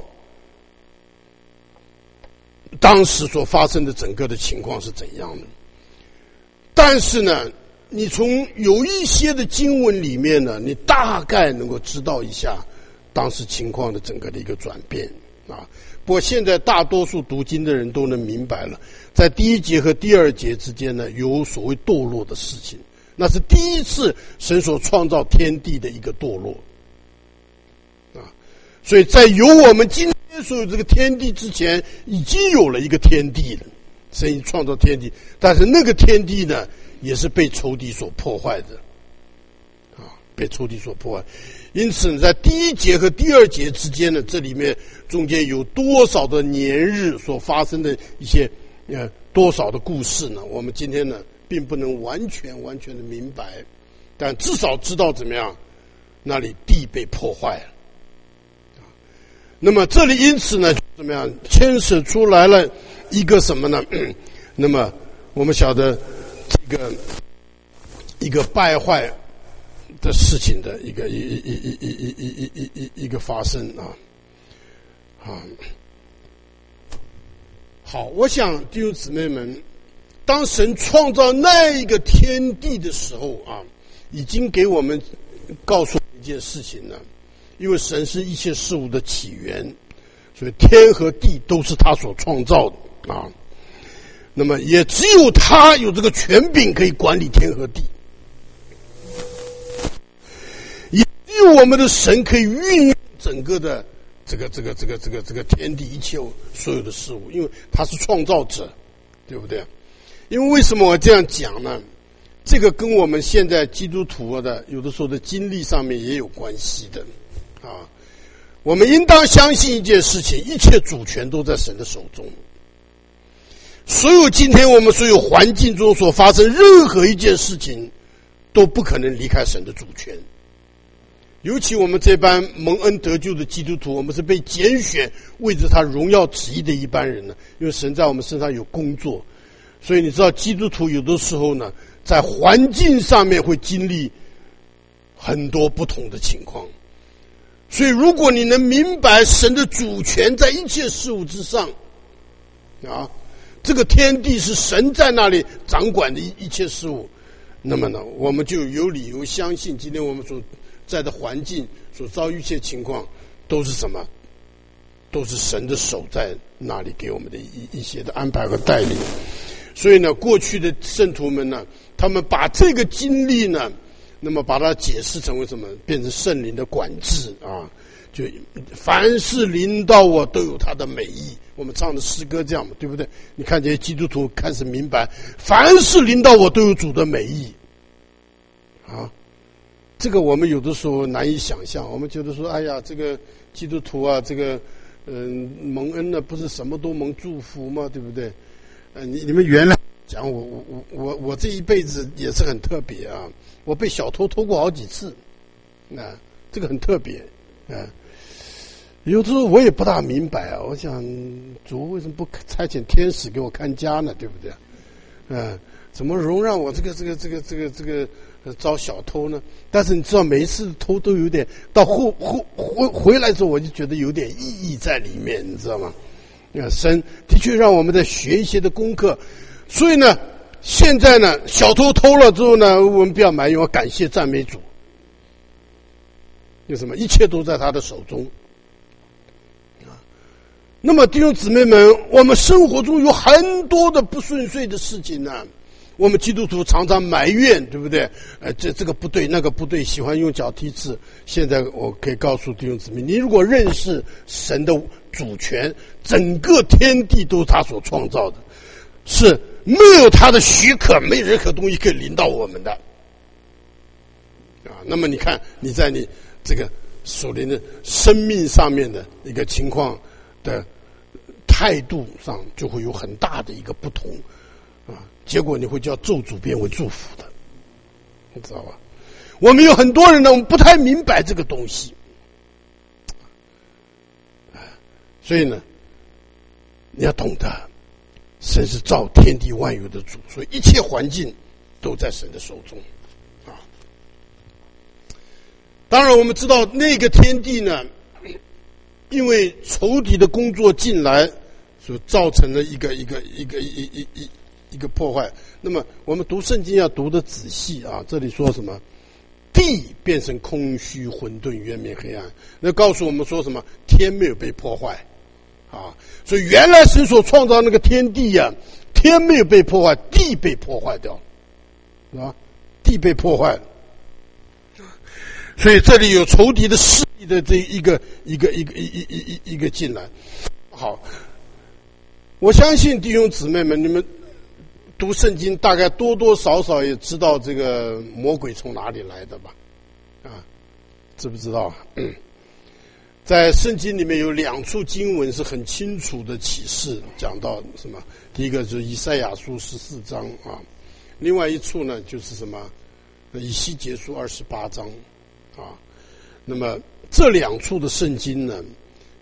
当时所发生的整个的情况是怎样的，但是呢，你从有一些的经文里面呢，你大概能够知道一下当时情况的整个的一个转变啊。不过现在大多数读经的人都能明白了，在第一节和第二节之间呢，有所谓堕落的事情，那是第一次神所创造天地的一个堕落啊。所以在有我们今所有这个天地之前，已经有了一个天地了，神创造天地，但是那个天地呢，也是被仇敌所破坏的，啊，被仇敌所破坏。因此，在第一节和第二节之间呢，这里面中间有多少的年日所发生的一些呃多少的故事呢？我们今天呢，并不能完全完全的明白，但至少知道怎么样，那里地被破坏了。 那么这里因此呢，怎么样牵扯出来了一个什么呢？那么我们晓得这个一个败坏的事情的一个一一一一一一一一一一个发生啊啊。好，我想弟兄姊妹们，当神创造那一个天地的时候啊，已经给我们告诉一件事情了。因为神是一切事物的起源，所以天和地都是他所创造的啊。那么也只有他有这个权柄可以管理天和地，也只有我们的神可以运用整个的这个这个这个这个这个天地一切所有的事物，因为他是创造者，对不对？因为为什么我这样讲呢？这个跟我们现在基督徒的有的时候的经历上面也有关系的啊。我们应当相信一件事情，一切主权都在神的手中。所有今天我们所有环境中所发生任何一件事情，都不可能离开神的主权。尤其我们这班蒙恩得救的基督徒，我们是被拣选为着他荣耀旨意的一班人呢。因为神在我们身上有工作，所以你知道基督徒有的时候呢，在环境上面会经历很多不同的情况。所以如果你能明白神的主权在一切事物之上啊，这个天地是神在那里掌管的一一切事物，那么呢，我们就有理由相信今天我们所在的环境所遭遇一切情况都是什么？都是神的手在那里给我们的一一些的安排和带领。所以呢，过去的圣徒们呢，他们把这个经历呢，那么把它解释成为什么？变成圣灵的管制啊！就凡是临到我，都有他的美意。我们唱的诗歌这样嘛，对不对？你看这些基督徒开始明白，凡是临到我，都有主的美意啊！这个我们有的时候难以想象，我们觉得说，哎呀，这个基督徒啊，这个嗯、呃、蒙恩呢，不是什么都蒙祝福吗？对不对？呃，你你们原来讲我我我我我这一辈子也是很特别啊，我被小偷偷过好几次，啊，这个很特别啊。有的时候我也不大明白啊，我想主为什么不差遣天使给我看家呢？对不对？嗯、啊，怎么容让我这个这个这个这个这个遭小偷呢？但是你知道，每一次偷都有点到后后回回来之后，我就觉得有点意义在里面，你知道吗？啊，神的确让我们在学一些的功课，所以呢，现在呢，小偷偷了之后呢，我们不要埋怨，要感谢赞美主。有什么？一切都在他的手中。啊，那么弟兄姊妹们，我们生活中有很多的不顺遂的事情呢。我们基督徒常常埋怨，对不对？呃，这这个不对，那个不对，喜欢用脚踢刺。现在我可以告诉弟兄姊妹，你如果认识神的主权，整个天地都是他所创造的，是没有他的许可，没有任何东西可以临到我们的。啊，那么你看你在你这个属灵的生命上面的一个情况的态度上，就会有很大的一个不同。啊，结果你会叫咒诅变为祝福的，你知道吧？我们有很多人呢，我们不太明白这个东西，所以呢，你要懂得，神是造天地万有的主，所以一切环境都在神的手中啊。当然，我们知道那个天地呢，因为仇敌的工作进来，所造成了一个一个一个一一一。一个破坏。那么我们读圣经要读得仔细啊，这里说什么？地变成空虚混沌，渊面黑暗。那告诉我们说什么？天没有被破坏啊，所以原来神所创造那个天地呀、啊，天没有被破坏，地被破坏掉，是吧？地被破坏，所以这里有仇敌的势力的这一个一个一个一一一一个进来。好，我相信弟兄姊妹们，你们读圣经大概多多少少也知道这个魔鬼从哪里来的吧？啊，知不知道？嗯，在圣经里面有两处经文是很清楚的启示，讲到什么？第一个就是以赛亚书十四章啊，另外一处呢就是什么？以西结书二十八章啊。那么这两处的圣经呢，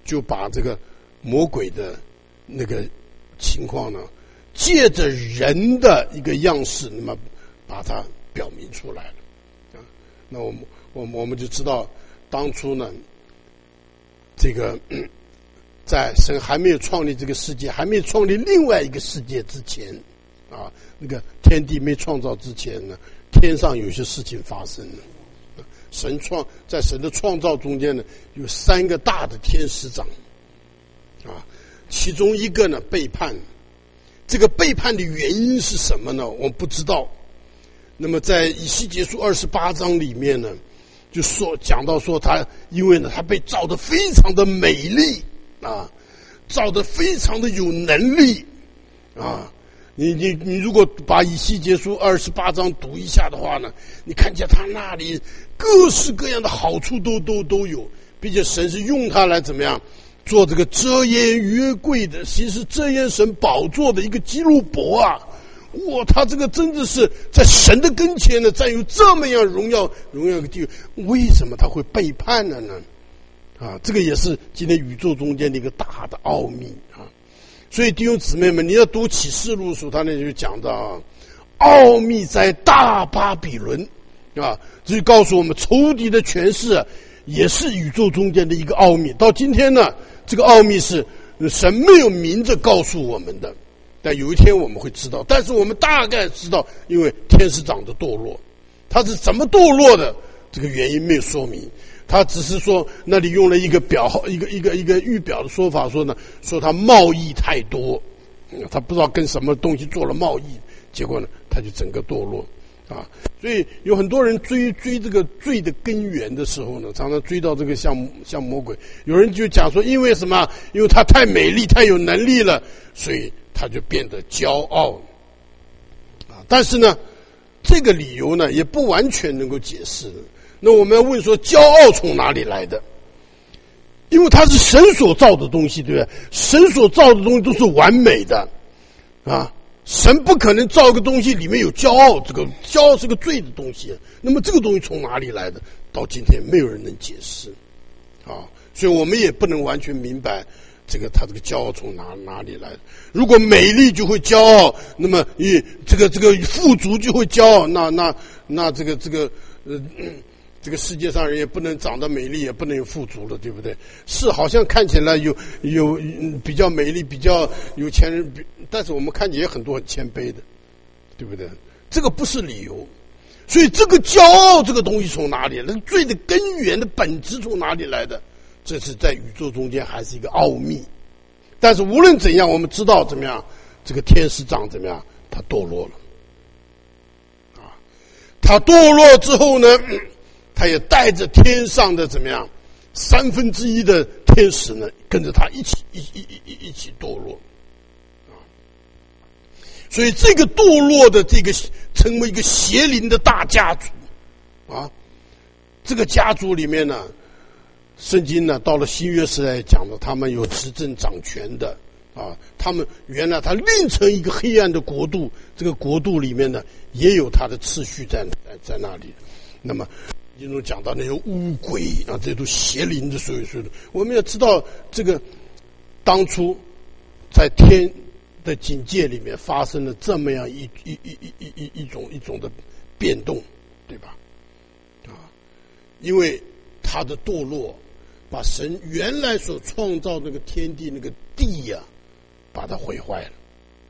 就把这个魔鬼的那个情况呢，借着人的一个样式，那么把它表明出来了啊。那我们我们我们就知道，当初呢，这个在神还没有创立这个世界，还没有创立另外一个世界之前啊，那个天地没创造之前呢，天上有些事情发生了。神创在神的创造中间呢，有三个大的天使长啊，其中一个呢背叛，这个背叛的原因是什么呢？我们不知道。那么在以西结书二十八章里面呢，就说讲到说他因为呢他被造得非常的美丽啊，造得非常的有能力啊。你你你如果把以西结书二十八章读一下的话呢，你看见他那里各式各样的好处都都都有，并且神是用他来怎么样做这个遮掩约柜的，其实遮掩神宝座的一个基路伯啊！哇，他这个真的是在神的跟前呢，占有这么样荣耀荣耀的地位，为什么他会背叛了呢？啊，这个也是今天宇宙中间的一个大的奥秘啊！所以弟兄姊妹们，你要读启示录书，他那就讲到啊，奥秘在大巴比伦啊，这就告诉我们仇敌的权势啊，也是宇宙中间的一个奥秘。到今天呢，这个奥秘是神没有明着告诉我们的，但有一天我们会知道。但是我们大概知道，因为天使长的堕落，他是怎么堕落的，这个原因没有说明。他只是说那里用了一个表号一个一个一个预表的说法，说呢说他贸易太多，他不知道跟什么东西做了贸易，结果呢他就整个堕落啊。所以有很多人追追这个罪的根源的时候呢，常常追到这个像像魔鬼。有人就讲说，因为什么？因为他太美丽太有能力了，所以他就变得骄傲啊。但是呢这个理由呢也不完全能够解释的。那我们要问说，骄傲从哪里来的？因为它是神所造的东西，对不对？神所造的东西都是完美的啊，神不可能造一个东西里面有骄傲，这个骄傲是个罪的东西。那么这个东西从哪里来的？到今天没有人能解释啊，所以我们也不能完全明白这个他这个骄傲从哪哪里来的。如果美丽就会骄傲，那么你这个这个富足就会骄傲，那那那这个这个呃。这个世界上人也不能长得美丽，也不能有富足了，对不对？是好像看起来有有比较美丽、比较有钱人，但是我们看见也很多很谦卑的，对不对？这个不是理由。所以这个骄傲这个东西从哪里来？罪的根源的本质从哪里来的？这是在宇宙中间还是一个奥秘。但是无论怎样，我们知道怎么样，这个天使长怎么样，他堕落了啊！他堕落之后呢？他也带着天上的怎么样三分之一的天使呢，跟着他一起一一一一起堕落啊！所以这个堕落的这个成为一个邪灵的大家族啊！这个家族里面呢，圣经呢到了新约时代讲了，他们有执政掌权的啊，他们原来他另成一个黑暗的国度，这个国度里面呢也有他的次序在在在那里。那么其中讲到那些巫鬼啊，这都邪灵的所有所有的，我们要知道这个当初在天的境界里面发生了这么样一一一一一一一种一种的变动，对吧？啊，因为他的堕落，把神原来所创造那个天地那个地呀、啊，把它毁坏了，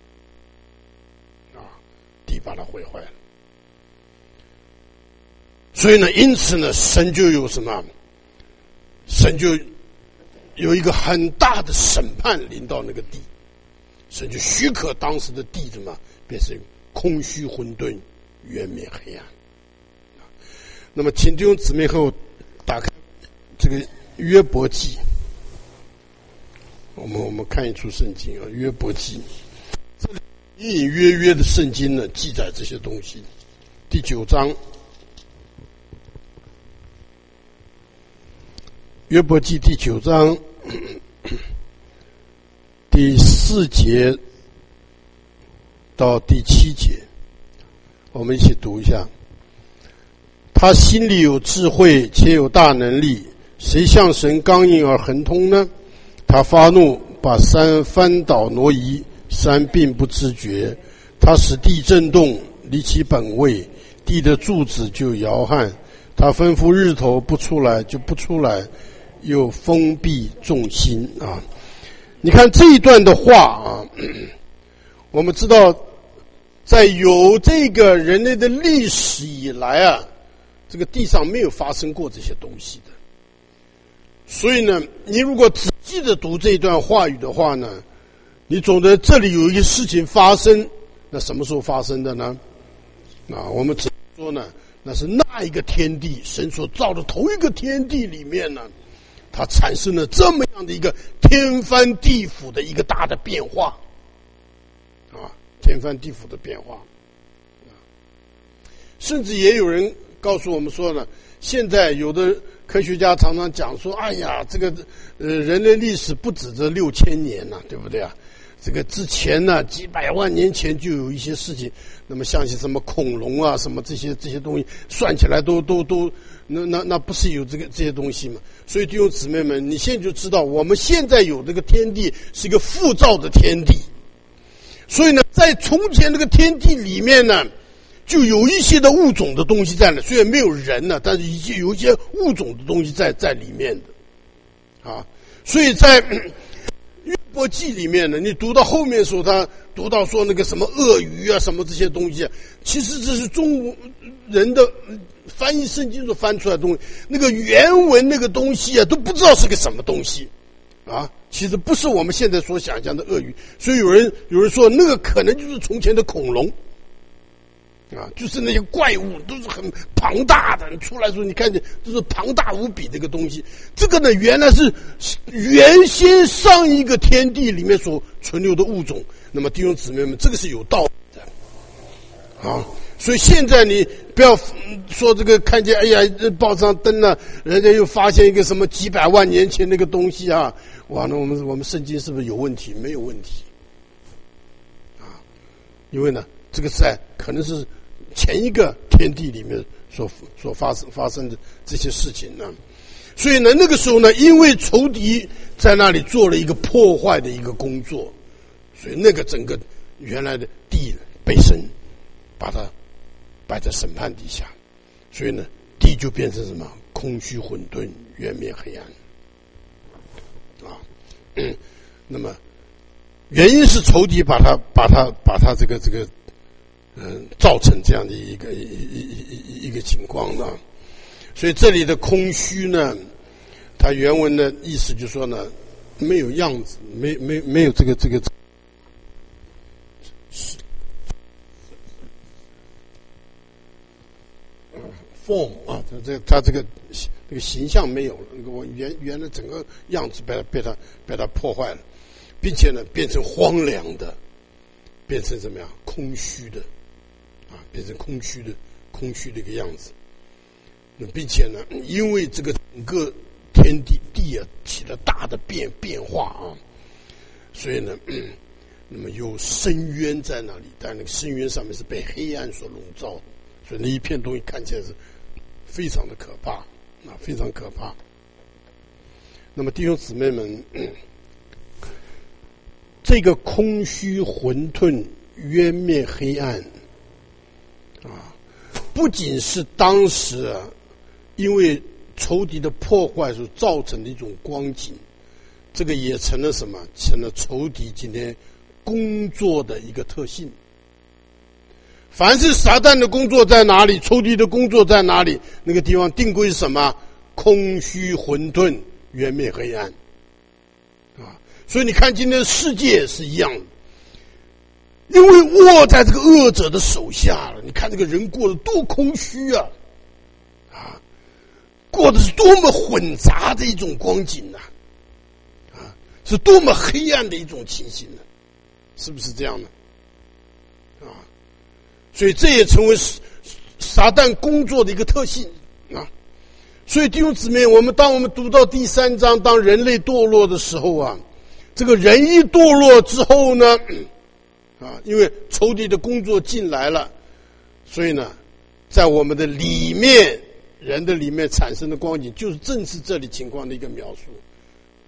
啊，地把它毁坏了。所以呢，因此呢，神就有什么？神就有一个很大的审判临到那个地，神就许可当时的地怎么变成空虚混沌，渊面黑暗。那么，请弟兄姊妹和我打开这个约伯记，我们我们看一处圣经啊，约伯记，这里隐隐约约的圣经呢记载这些东西，第九章。约伯记第九章第四节到第七节，我们一起读一下。他心里有智慧，且有大能力，谁向神刚硬而恒通呢？ 他发怒，把山翻倒挪移，山并不知觉。他使地震动，离其本位，地的柱子就摇撼。他吩咐日头不出来就不出来，又封闭众心啊！你看这一段的话啊，我们知道，在有这个人类的历史以来啊，这个地上没有发生过这些东西的。所以呢，你如果仔细的读这一段话语的话呢，你总得这里有一些事情发生，那什么时候发生的呢？啊，我们只能说呢，那是那一个天地，神所造的头一个天地里面呢，它产生了这么样的一个天翻地覆的一个大的变化，啊，天翻地覆的变化，甚至也有人告诉我们说呢，现在有的科学家常常讲说，哎呀，这个呃人类历史不止这六千年呐、啊，对不对啊？这个之前呢，几百万年前就有一些事情，那么像些什么恐龙啊，什么这些这些东西，算起来都都都，那那那不是有这个这些东西吗？所以弟兄姊妹们，你现在就知道，我们现在有这个天地是一个复造的天地，所以呢，在从前那个天地里面呢，就有一些的物种的东西在那，虽然没有人呢，但是已经有一些物种的东西在在里面的，啊，所以在约伯记里面呢，你读到后面的时候，他读到说那个什么鳄鱼啊，什么这些东西啊，其实这是中国人的翻译圣经所翻出来的东西，那个原文那个东西啊，都不知道是个什么东西，啊，其实不是我们现在所想象的鳄鱼，所以有人有人说那个可能就是从前的恐龙。啊，就是那些怪物都是很庞大的，出来的时候你看见都是庞大无比的一个东西。这个呢，原来是原先上一个天地里面所存留的物种。那么弟兄姊妹们，这个是有道理的啊。所以现在你不要说这个看见，哎呀，报上登了，人家又发现一个什么几百万年前那个东西啊，哇，那我们我们圣经是不是有问题？没有问题啊，因为呢，这个在可能是前一个天地里面所所发生发生的这些事情呢，所以呢，那个时候呢，因为仇敌在那里做了一个破坏的一个工作，所以那个整个原来的地被神把它摆在审判底下，所以呢，地就变成什么？空虚混沌，渊面黑暗啊、嗯。那么原因是仇敌把它把它把它这个这个。嗯，造成这样的一个一一一个情况呢，所以这里的空虚呢，它原文的意思就是说呢，没有样子，没没没有这个这个 form 啊，这这它这个这个形象没有了，那个我原原来整个样子被它被它被它破坏了，并且呢，变成荒凉的，变成怎么样？空虚的。啊，变成空虚的、空虚的一个样子。那并且呢，因为这个整个天地地啊起了大的变变化啊，所以呢，嗯、那么有深渊在那里，但那个深渊上面是被黑暗所笼罩的，所以那一片东西看起来是非常的可怕啊，非常可怕。那么弟兄姊妹们，嗯、这个空虚、混沌、渊面、黑暗。啊，不仅是当时啊，因为仇敌的破坏所造成的一种光景，这个也成了什么？成了仇敌今天工作的一个特性。凡是撒旦的工作在哪里，仇敌的工作在哪里，那个地方定规是什么？空虚、混沌、渊面、黑暗。啊，所以你看今天的世界是一样的。因为握在这个恶者的手下了，你看这个人过得多空虚啊，啊，过的是多么混杂的一种光景呐、啊，啊，是多么黑暗的一种情形呢、啊，是不是这样呢？啊，所以这也成为撒旦工作的一个特性啊。所以弟兄姊妹，我们当我们读到第三章，当人类堕落的时候啊，这个人一堕落之后呢？啊，因为仇敌的工作进来了，所以呢，在我们的里面，人的里面产生的光景，就是正是这里情况的一个描述。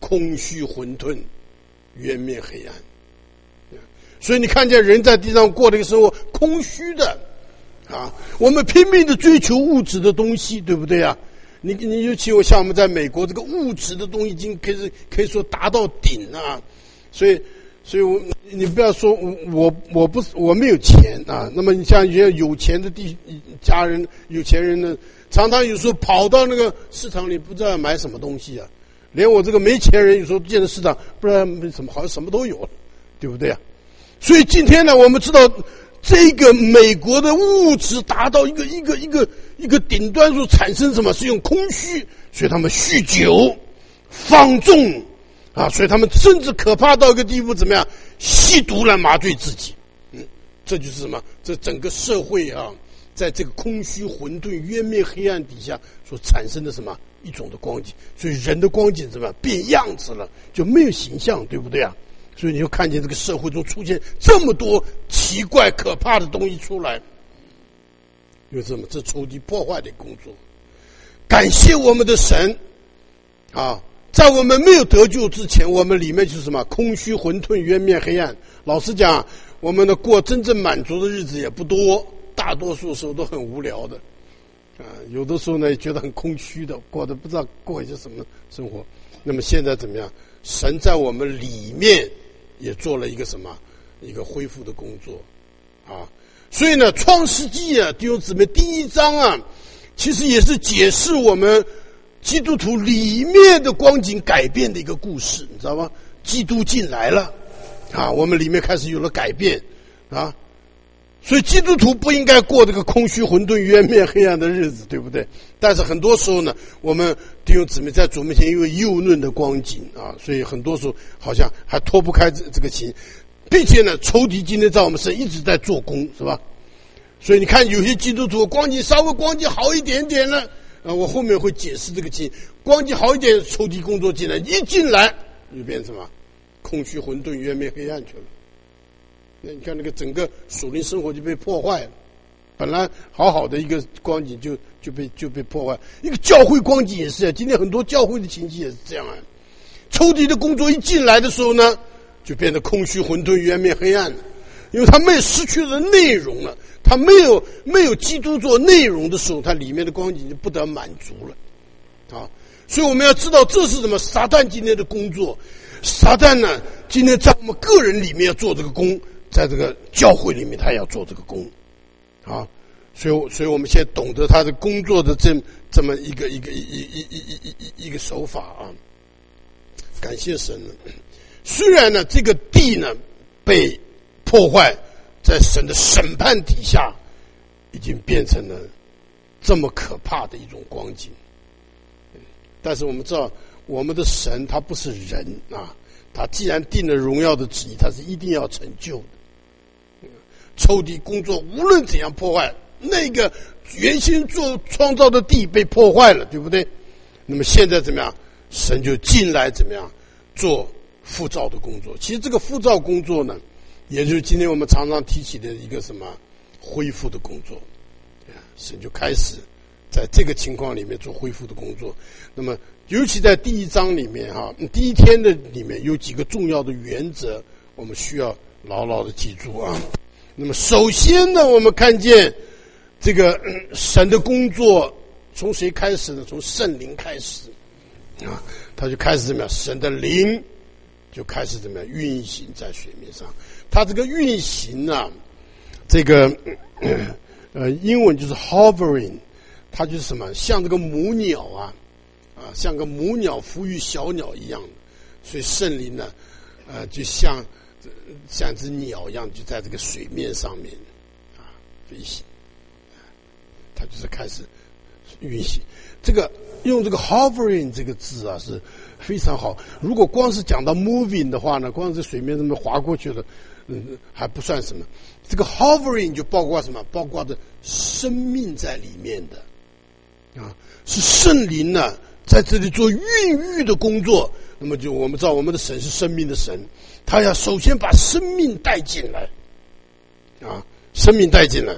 空虚混沌，渊面黑暗。所以你看见人在地上过的一个生活，空虚的啊，我们拼命的追求物质的东西，对不对啊？你你尤其我像我们在美国，这个物质的东西已经可以可以说达到顶啊，所以所以我你不要说我我不是我没有钱啊，那么你像一些有钱的地家人有钱人呢，常常有时候跑到那个市场里不知道要买什么东西啊，连我这个没钱人有时候见到市场不知道什么好像什么都有了，对不对啊？所以今天呢，我们知道这个美国的物质达到一个一个一个一个顶端处产生什么？是用空虚，所以他们酗酒、放纵啊，所以他们甚至可怕到一个地步，怎么样？吸毒来麻醉自己。嗯，这就是什么？这整个社会啊，在这个空虚、混沌、渊面黑暗底下所产生的什么一种的光景？所以人的光景怎么样？变样子了，就没有形象，对不对啊？所以你就看见这个社会中出现这么多奇怪可怕的东西出来，有什么？这仇敌破坏的工作。感谢我们的神啊，在我们没有得救之前，我们里面就是什么？空虚、混沌、渊面黑暗。老实讲，我们的过真正满足的日子也不多，大多数时候都很无聊的啊，有的时候呢觉得很空虚的，过得不知道过一些什么生活。那么现在怎么样？神在我们里面也做了一个什么？一个恢复的工作啊。所以呢，创世纪啊，弟兄姊妹，第一章啊，其实也是解释我们基督徒里面的光景改变的一个故事，你知道吗？基督进来了啊，我们里面开始有了改变啊。所以基督徒不应该过这个空虚混沌渊面黑暗的日子，对不对？但是很多时候呢，我们弟兄姊妹在主面前因为幼嫩的光景啊，所以很多时候好像还脱不开这这个情，并且呢，仇敌今天在我们身一直在做工，是吧？所以你看有些基督徒光景稍微光景好一点点了啊，我后面会解释这个情，光景好一点，仇敌工作进来，一进来就变成什么？空虚混沌渊面黑暗去了。那你看那个整个属灵生活就被破坏了，本来好好的一个光景就就被就被破坏。一个教会光景也是啊，今天很多教会的情形也是这样啊。仇敌的工作一进来的时候呢，就变得空虚混沌渊面黑暗了，因为他没有失去了内容了，他没有没有基督做内容的时候，他里面的光景就不得满足了啊。所以我们要知道这是什么？撒旦今天的工作。撒旦呢，今天在我们个人里面要做这个工，在这个教会里面他要做这个工啊。所以所以我们现在懂得他的工作的这这么一个一个一一一一一一个手法啊。感谢神呢。虽然呢这个地呢被破坏，在神的审判底下已经变成了这么可怕的一种光景，但是我们知道我们的神他不是人啊，他既然定了荣耀的旨意，他是一定要成就的。仇敌工作无论怎样破坏，那个原先做创造的地被破坏了，对不对？那么现在怎么样？神就进来怎么样做复造的工作。其实这个复造工作呢，也就是今天我们常常提起的一个什么恢复的工作。神就开始在这个情况里面做恢复的工作。那么尤其在第一章里面哈，第一天的里面有几个重要的原则，我们需要牢牢的记住啊。那么首先呢，我们看见这个、嗯、神的工作从谁开始呢？从圣灵开始啊，他就开始怎么样？神的灵就开始怎么样运行在水面上。他这个运行啊，这个呃英文就是 hovering， 它就是什么？像这个母鸟啊。啊，像个母鸟孵育小鸟一样的，所以圣灵呢，呃，就像像一只鸟一样，就在这个水面上面啊飞行，它就是开始运行。这个用这个 hovering 这个字啊是非常好。如果光是讲到 moving 的话呢，光是水面这么划过去了，嗯，还不算什么。这个 hovering 就包括什么？包括的生命在里面的啊，是圣灵呢。在这里做孕育的工作，那么就我们知道我们的神是生命的神，他要首先把生命带进来啊，生命带进来。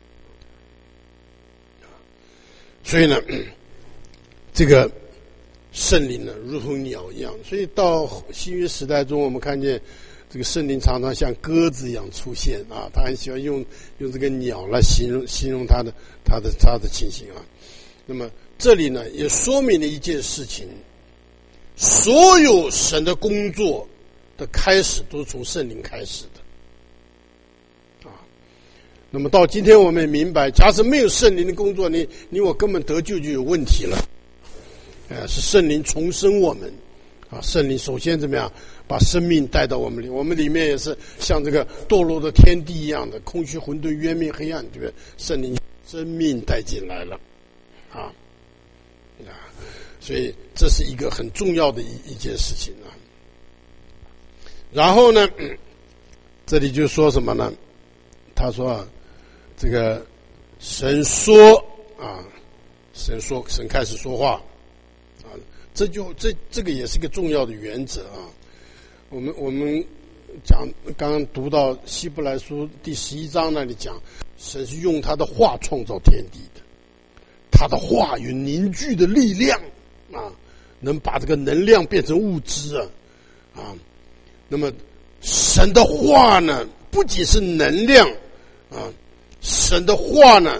所以呢，这个圣灵呢如同鸟一样。所以到新约时代中，我们看见这个圣灵常常像鸽子一样出现啊，他很喜欢用用这个鸟来形容形容他的他的他的情形啊。那么这里呢也说明了一件事情，所有神的工作的开始都是从圣灵开始的啊。那么到今天我们也明白，假使没有圣灵的工作，你你我根本得救就有问题了。呃，是圣灵重生我们啊，圣灵首先怎么样把生命带到我们里，我们里面也是像这个堕落的天地一样的空虚混沌渊面黑暗，对不对？圣灵生命带进来了啊啊，所以这是一个很重要的一一件事情啊。然后呢，这里就说什么呢？他说啊，这个神说啊，神说，神开始说话啊，这就这这个也是一个重要的原则啊。我们我们讲刚刚读到希伯来书第十一章那里讲，神是用他的话创造天地的，他的话有凝聚的力量啊，能把这个能量变成物质啊啊。那么神的话呢，不仅是能量啊，神的话呢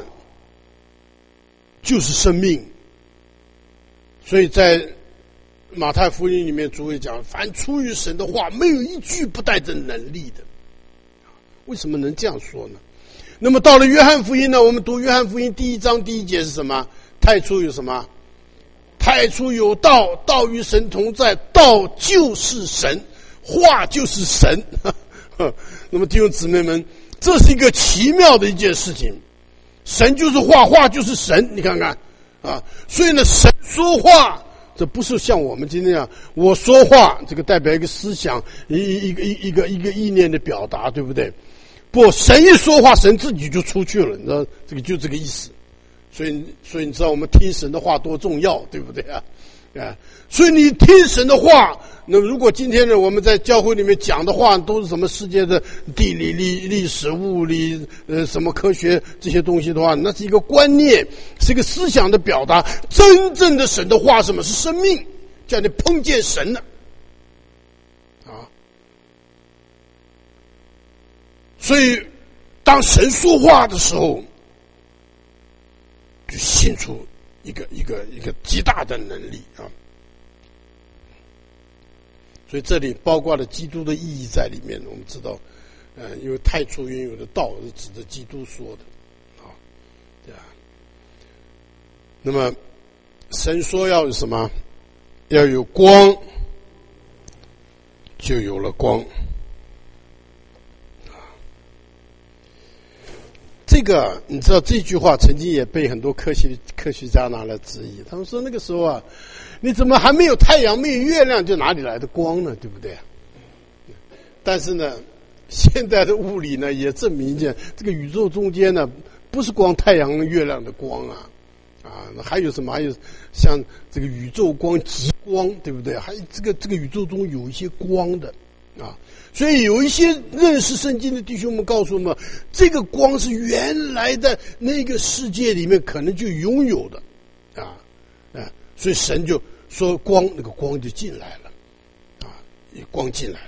就是生命。所以在马太福音里面主会讲，凡出于神的话，没有一句不带着能力的。为什么能这样说呢？那么到了约翰福音呢，我们读约翰福音第一章第一节是什么？太初有什么？太初有道，道与神同在，道就是神，话就是神。那么弟兄姊妹们，这是一个奇妙的一件事情，神就是话，话就是神，你看看啊。所以呢，神说话，这不是像我们今天这样，我说话这个代表一个思想，一一个一一个一个意念的表达，对不对？不，神一说话，神自己就出去了，你知道，这个就这个意思。所以，所以你知道我们听神的话多重要，对不对啊？啊，所以你听神的话，那如果今天呢我们在教会里面讲的话都是什么世界的地理、历历史、物理，呃，什么科学这些东西的话，那是一个观念，是一个思想的表达。真正的神的话，什么是生命？叫你碰见神了啊！所以，当神说话的时候，就显出一个一个一个极大的能力啊！所以这里包括了基督的意义在里面。我们知道，呃，因为太初原有的道是指着基督说的，啊，对啊。那么神说要有什么？要有光，就有了光。这个你知道，这句话曾经也被很多科学科学家拿来质疑。他们说那个时候啊，你怎么还没有太阳、没有月亮，就哪里来的光呢？对不对？但是呢，现在的物理呢也证明一件，这个宇宙中间呢不是光太阳、月亮的光啊，啊，还有什么？还有像这个宇宙光、极光，对不对？还有这个这个宇宙中有一些光的啊。所以有一些认识圣经的弟兄们告诉我们，这个光是原来的那个世界里面可能就拥有的，啊啊，所以神就说光，那个光就进来了，啊，光进来了，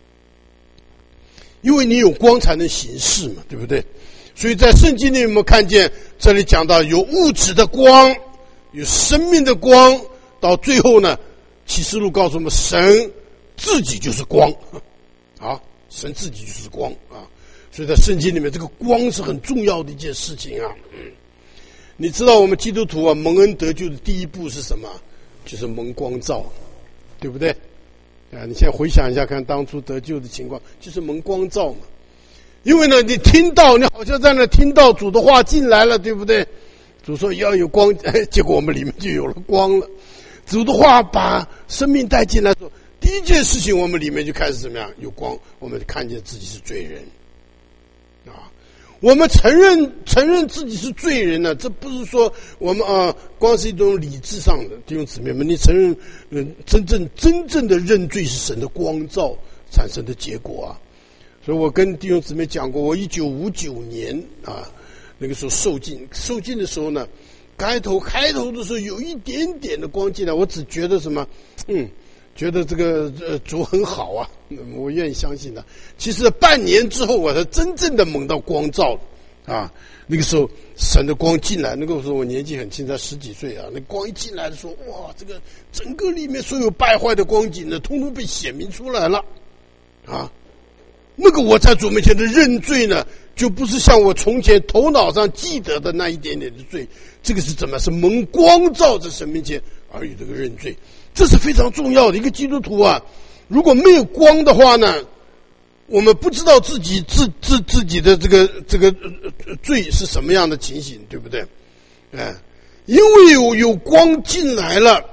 因为你有光才能行事嘛，对不对？所以在圣经里有没有看见？这里讲到有物质的光，有生命的光，到最后呢，启示录告诉我们，神自己就是光。啊，神自己就是光啊，所以在圣经里面，这个光是很重要的一件事情啊。嗯，你知道我们基督徒啊，蒙恩得救的第一步是什么？就是蒙光照，对不对？啊，你现在回想一下，看当初得救的情况，就是蒙光照嘛。因为呢，你听到，你好像在那听到主的话进来了，对不对？主说要有光，哎，结果我们里面就有了光了。主的话把生命带进来，说。第一件事情，我们里面就开始怎么样？有光，我们看见自己是罪人，啊，我们承认承认自己是罪人呢，这不是说我们啊，光是一种理智上的弟兄姊妹们，你承认，嗯，真正真正的认罪是神的光照产生的结果啊。所以我跟弟兄姊妹讲过，我一九五九年啊，那个时候受浸，受浸的时候呢， 开头开头的时候有一点点的光进来，我只觉得什么，嗯，觉得这个呃主很好啊，我愿意相信的。其实半年之后，我才真正的蒙到光照了啊。那个时候神的光进来，那个时候我年纪很轻，才十几岁啊。那光一进来的时候，哇，这个整个里面所有败坏的光景呢，通通被显明出来了啊。那个我在主面前的认罪呢，就不是像我从前头脑上记得的那一点点的罪，这个是怎么？是蒙光照在神面前而有这个认罪，这是非常重要的。一个基督徒啊，如果没有光的话呢，我们不知道自己自自自己的这个这个罪是什么样的情形，对不对？哎，因为有有光进来了，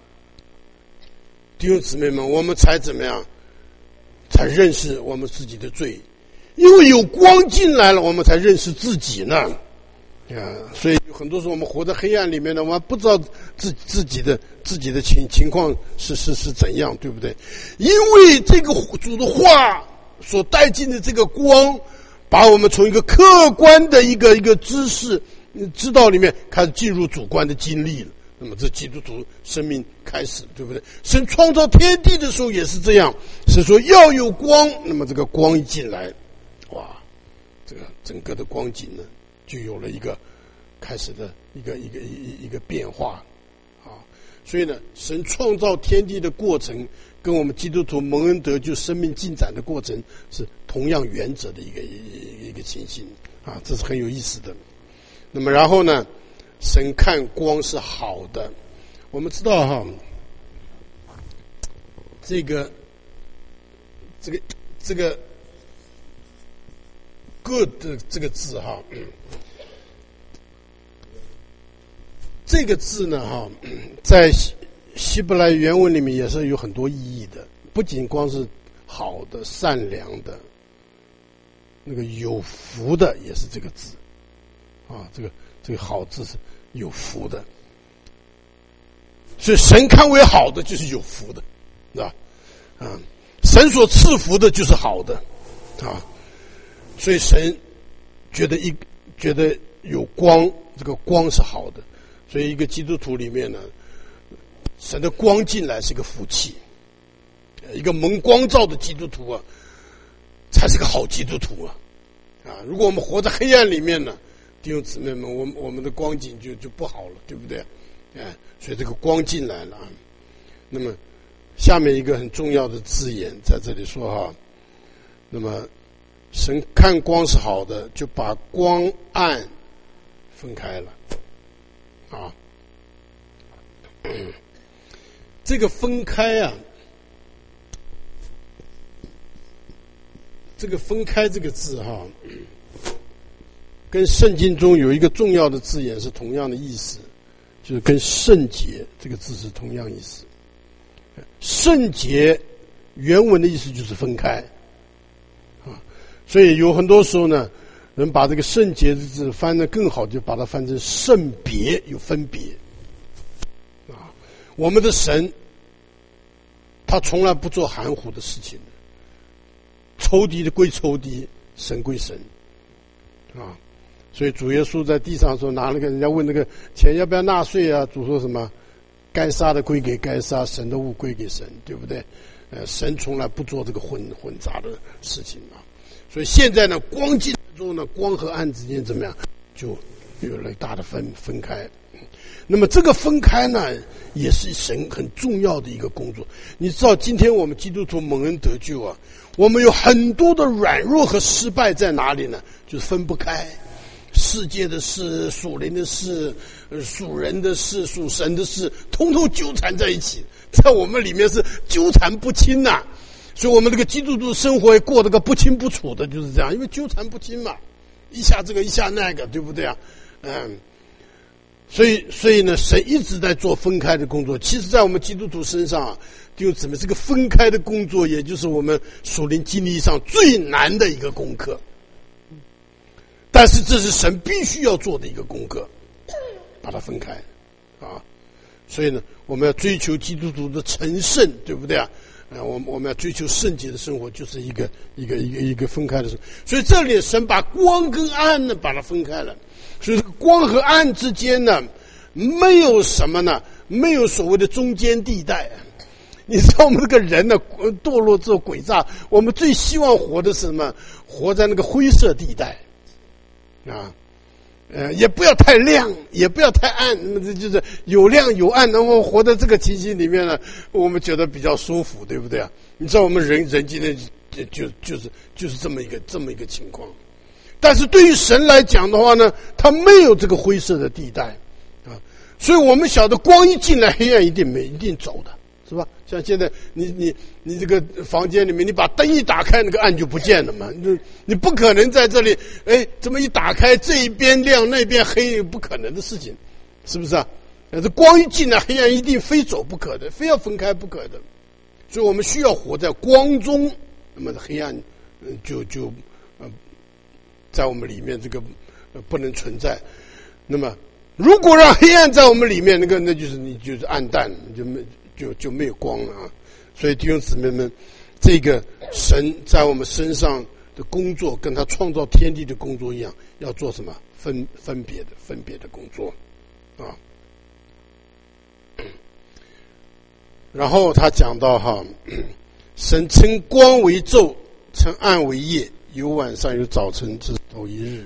弟兄姊妹们，我们才怎么样？才认识我们自己的罪。因为有光进来了，我们才认识自己呢。啊，所以很多时候我们活在黑暗里面呢，我们不知道自自己的自己的情情况是是是怎样，对不对？因为这个主的话所带进的这个光，把我们从一个客观的一个一个知识知道里面开始进入主观的经历了。那么这基督徒生命开始，对不对？神创造天地的时候也是这样，是说要有光，那么这个光一进来，哇，这个整个的光景呢，就有了一个开始的一个一个一一个变化啊。所以呢，神创造天地的过程，跟我们基督徒蒙恩得救生命进展的过程是同样原则的一个一一个情形啊，这是很有意思的。那么然后呢，神看光是好的，我们知道哈，这个这个这个 good 这个字哈，这个字呢哈，在希伯来原文里面也是有很多意义的，不仅光是好的、善良的，那个有福的也是这个字啊，这个这个好字是有福的，所以神看为好的就是有福的，是吧？啊，神所赐福的就是好的啊，所以神觉得一觉得有光，这个光是好的，所以一个基督徒里面呢，神的光进来是一个福气，一个蒙光照的基督徒啊，才是个好基督徒啊！啊，如果我们活在黑暗里面呢，弟兄姊妹们，我们我们的光景就就不好了，对不对？哎，所以这个光进来了啊。那么下面一个很重要的字眼在这里说哈，那么神看光是好的，就把光暗分开了啊。这个分开啊，这个分开这个字哈，跟圣经中有一个重要的字眼是同样的意思，就是跟圣洁这个字是同样意思。圣洁原文的意思就是分开啊，所以有很多时候呢，人把这个圣洁的字翻得更好，就把它翻成圣别，有分别啊。我们的神他从来不做含糊的事情，抽敌的归抽敌，神归神啊。所以主耶稣在地上说，拿那个人家问那个钱要不要纳税啊，主说什么？该杀的归给该杀，神的物归给神，对不对？呃，神从来不做这个混混杂的事情啊。所以现在呢，光进之后呢，光和暗之间怎么样，就有了大的分分开。那么这个分开呢，也是神很重要的一个工作。你知道，今天我们基督徒蒙恩得救啊，我们有很多的软弱和失败在哪里呢？就是分不开。世界的事、属灵的事、属人的事、属神的事，通通纠缠在一起，在我们里面是纠缠不清呐、啊。所以我们这个基督徒生活也过得个不清不楚的，就是这样，因为纠缠不清嘛，一下这个一下那个，对不对啊？嗯，所以所以呢，神一直在做分开的工作。其实，在我们基督徒身上啊，就怎么这个分开的工作，也就是我们属灵经历上最难的一个功课。但是这是神必须要做的一个功课，把它分开啊。所以呢，我们要追求基督徒的成圣，对不对啊？啊，我们我们要追求圣洁的生活，就是一个一个一个一个分开的生活。所以这里神把光跟暗呢把它分开了。所以光和暗之间呢， 没有什么呢？没有所谓的中间地带。你知道我们这个人呢，堕落之后诡诈，我们最希望活的是什么？活在那个灰色地带啊，呃，也不要太亮，也不要太暗，那么就是有亮有暗，然后活在这个情形里面呢，我们觉得比较舒服，对不对啊？你知道我们人人今天就就就是就是这么一个这么一个情况。但是对于神来讲的话呢，他没有这个灰色的地带啊，所以我们晓得光一进来，黑暗一定没一定走的，是吧？像现在你你你这个房间里面，你把灯一打开，那个暗就不见了嘛。你你不可能在这里，哎，这么一打开，这一边亮那边黑，不可能的事情，是不是啊？这光一进来，黑暗一定非走不可的，非要分开不可的。所以我们需要活在光中，那么黑暗嗯就就呃在我们里面这个呃不能存在。那么如果让黑暗在我们里面，那个那就是你就是暗淡，就没。就就没有光了啊！所以弟兄姊妹们，这个神在我们身上的工作，跟他创造天地的工作一样，要做什么分分别的分别的工作啊。然后他讲到哈，神称光为昼，称暗为夜，有晚上有早晨，直头一日。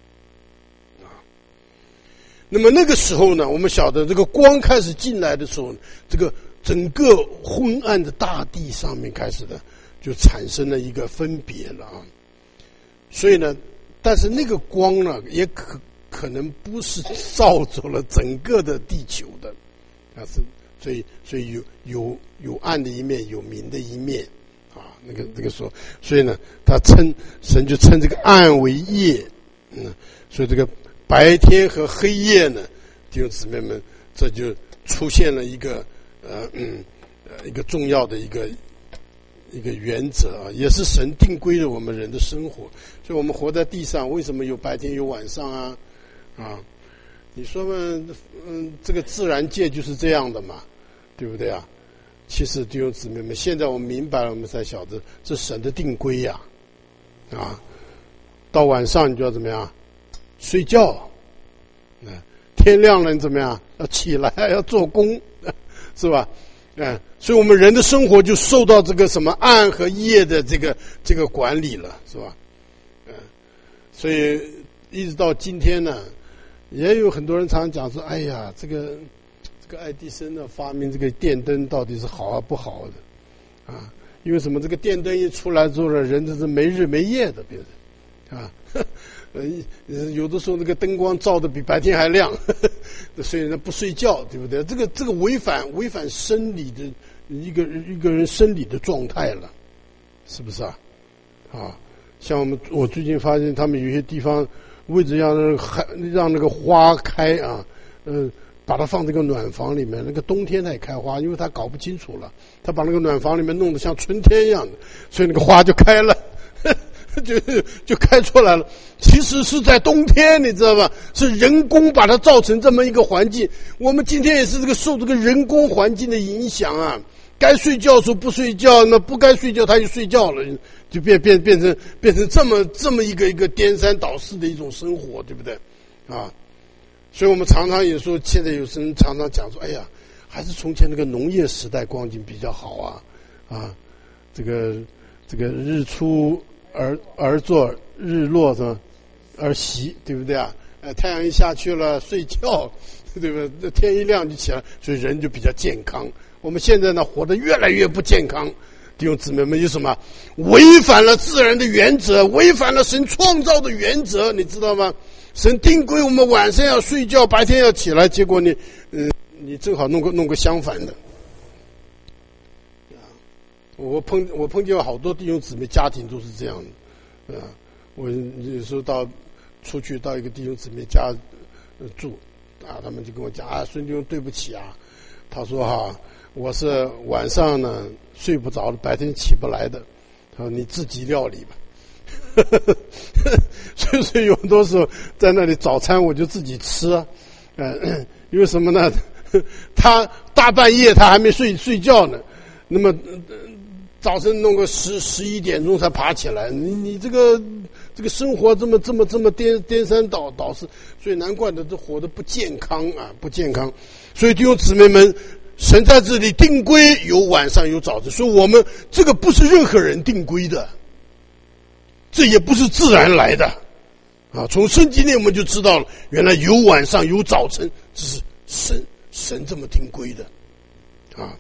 那么那个时候呢，我们晓得这个光开始进来的时候，这个整个昏暗的大地上面开始的就产生了一个分别了啊。所以呢，但是那个光呢，也可可能不是照走了整个的地球的，啊是，所以所以有有有暗的一面，有明的一面啊。那个那个说，所以呢，他称神就称这个暗为夜，嗯，所以这个。白天和黑夜呢，弟兄姊妹们，这就出现了一个呃嗯呃一个重要的一个一个原则啊，也是神定规了我们人的生活。所以我们活在地上，为什么有白天有晚上啊？啊，你说嘛，嗯，这个自然界就是这样的嘛，对不对啊？其实弟兄姊妹们，现在我们明白了，我们才晓得这神的定规呀，啊，到晚上你就要怎么样？睡觉，嗯，天亮了你怎么样？要起来，要做工，是吧？嗯，所以我们人的生活就受到这个什么暗和夜的这个这个管理了，是吧？嗯，所以一直到今天呢，也有很多人常常讲说：“哎呀，这个这个爱迪生呢发明这个电灯到底是好啊不好的啊？因为什么？这个电灯一出来之后呢，人这是没日没夜的，别人啊。”呃，有的时候那个灯光照的比白天还亮，呵呵，所以呢不睡觉，对不对？这个这个违反违反生理的一个一个人生理的状态了，是不是啊？啊，像我们我最近发现他们有些地方为了让那个让那个花开啊，嗯、呃，把它放这个暖房里面，那个冬天它也开花，因为他搞不清楚了，他把那个暖房里面弄得像春天一样的，所以那个花就开了。呵就就开出来了，其实是在冬天，你知道吧？是人工把它造成这么一个环境。我们今天也是这个受这个人工环境的影响啊。该睡觉的时候不睡觉，那不该睡觉他就睡觉了，就变变变成变成这么这么一个一个颠三倒四的一种生活，对不对？啊，所以我们常常也说，现在有人常常讲说，哎呀，还是从前那个农业时代光景比较好啊啊，这个这个日出。而而作日落呢，而息，对不对啊？呃，太阳一下去了，睡觉，对不对？天一亮就起来，所以人就比较健康。我们现在呢，活得越来越不健康。弟兄姊妹们，有什么违反了自然的原则，违反了神创造的原则，你知道吗？神定规我们晚上要睡觉，白天要起来，结果你，嗯、呃，你正好弄个弄个相反的。我碰我碰见好多弟兄姊妹家庭都是这样的，啊，我有时候到出去到一个弟兄姊妹家、呃、住，啊，他们就跟我讲啊，孙弟兄对不起啊，他说哈，我是晚上呢睡不着的，白天起不来的，他说你自己料理吧，所以说有很多时候在那里早餐我就自己吃啊，呃，因为什么呢？他大半夜他还没睡睡觉呢，那么。呃早晨弄个十十一点钟才爬起来，你你这个这个生活这么这么这么颠颠三倒倒是，所以难怪的这活得不健康啊，不健康。所以弟兄姊妹们，神在这里定规有晚上有早晨，所以我们这个不是任何人定规的，这也不是自然来的啊。从圣经里我们就知道了，原来有晚上有早晨，这是神神这么定规的啊。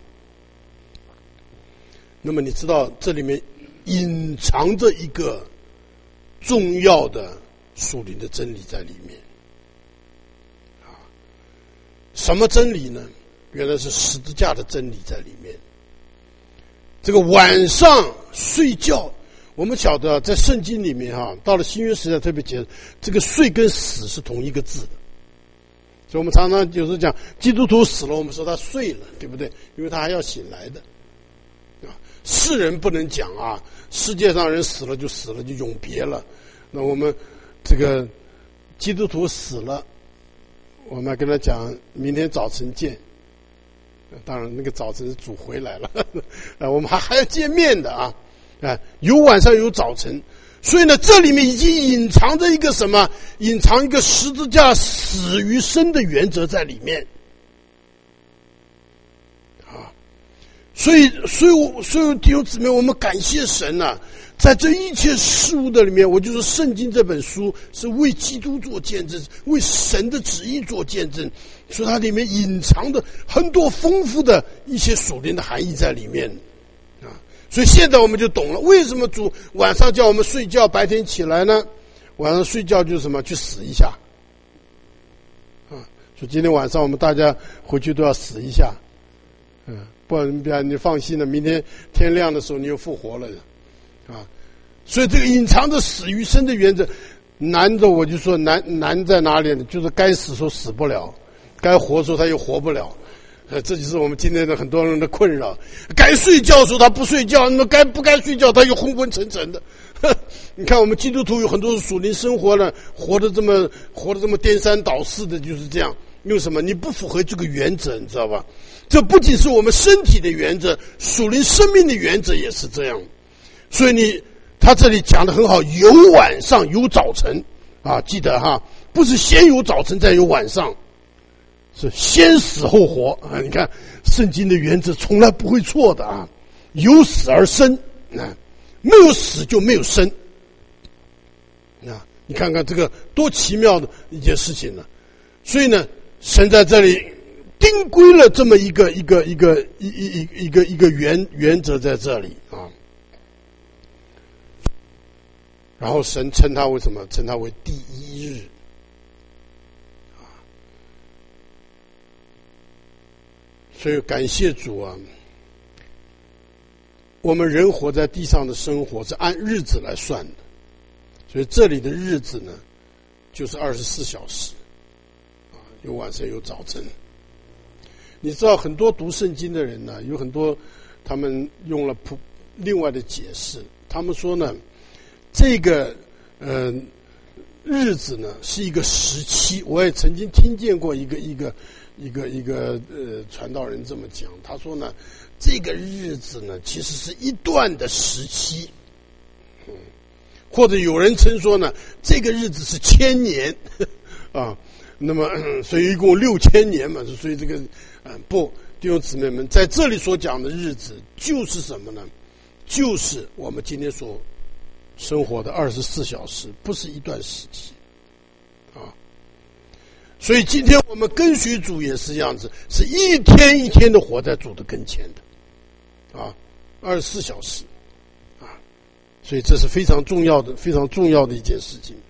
那么你知道这里面隐藏着一个重要的属灵的真理在里面啊。什么真理呢？原来是十字架的真理在里面。这个晚上睡觉，我们晓得在圣经里面哈，到了新约时代特别解释，这个睡跟死是同一个字的。所以我们常常有时候讲基督徒死了，我们说他睡了，对不对？因为他还要醒来的啊。世人不能讲啊，世界上人死了就死了，就永别了。那我们这个基督徒死了，我们要跟他讲明天早晨见。当然那个早晨是主回来了啊，我们还还要见面的啊啊，有晚上有早晨。所以呢，这里面已经隐藏着一个什么？隐藏一个十字架死于生的原则在里面啊。所以，所以，所以弟兄姊妹，我们感谢神呐、啊，在这一切事物的里面，我就说圣经这本书是为基督做见证，为神的旨意做见证，所以它里面隐藏的很多丰富的一些属灵的含义在里面啊。所以现在我们就懂了，为什么主晚上叫我们睡觉，白天起来呢？晚上睡觉就是什么？去死一下啊！所以今天晚上我们大家回去都要死一下，嗯，不然你放心了，明天天亮的时候你又复活了啊！所以这个隐藏着死于生的原则，难的我就说难难在哪里呢？就是该死时候死不了，该活的时候他又活不了。呃，这就是我们今天的很多人的困扰。该睡觉的时候他不睡觉，那么该不该睡觉他又昏昏沉沉的。你看我们基督徒有很多属灵生活呢，活得这么活得这么颠三倒四的，就是这样。因为什么？你不符合这个原则，你知道吧？这不仅是我们身体的原则，属灵生命的原则也是这样。所以你他这里讲得很好，有晚上有早晨啊，记得哈，不是先有早晨再有晚上。是先死后活啊！你看圣经的原则从来不会错的啊，有死而生啊，没有死就没有生啊！你看看这个多奇妙的一件事情呢。所以呢，神在这里定规了这么一个一个一个一一一个一个原原则在这里啊。然后神称它为什么？称它为第一日。所以感谢主啊，我们人活在地上的生活是按日子来算的，所以这里的日子呢，就是二十四小时啊，有晚上有早晨。你知道很多读圣经的人呢，有很多他们用了普另外的解释，他们说呢，这个呃日子呢是一个时期。我也曾经听见过一个一个。一个一个呃传道人这么讲，他说呢，这个日子呢其实是一段的时期，嗯，或者有人称说呢，这个日子是千年啊，那么、嗯、所以一共六千年嘛，所以这个嗯不，弟兄姊妹们，在这里所讲的日子就是什么呢？就是我们今天所生活的二十四小时，不是一段时期啊。所以今天我们跟随主也是这样子，是一天一天的活在主的跟前的啊，二十四小时啊，所以这是非常重要的非常重要的一件事情。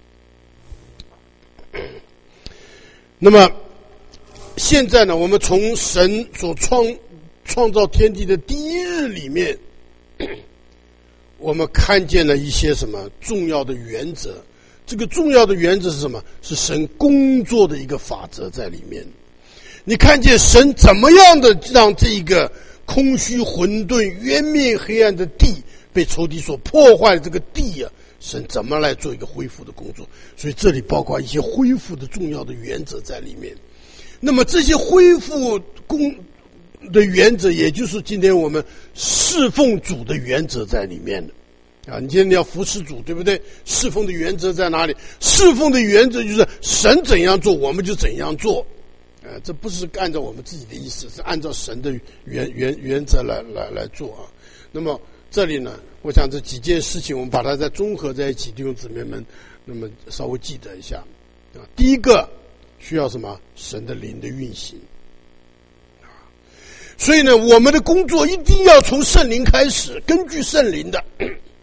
那么现在呢，我们从神所创创造天地的第一日里面，我们看见了一些什么重要的原则。这个重要的原则是什么？是神工作的一个法则在里面。你看见神怎么样的让这一个空虚混沌渊面黑暗的地被仇敌所破坏的这个地啊，神怎么来做一个恢复的工作？所以这里包括一些恢复的重要的原则在里面。那么这些恢复工的原则，也就是今天我们侍奉主的原则在里面的啊，你今天你要服侍主，对不对？侍奉的原则在哪里？侍奉的原则就是神怎样做，我们就怎样做。呃，这不是按照我们自己的意思，是按照神的原原原则来来来做啊。那么这里呢，我想这几件事情，我们把它再综合在一起，弟兄姊妹们，那么稍微记得一下啊。第一个需要什么？神的灵的运行啊。所以呢，我们的工作一定要从圣灵开始，根据圣灵的。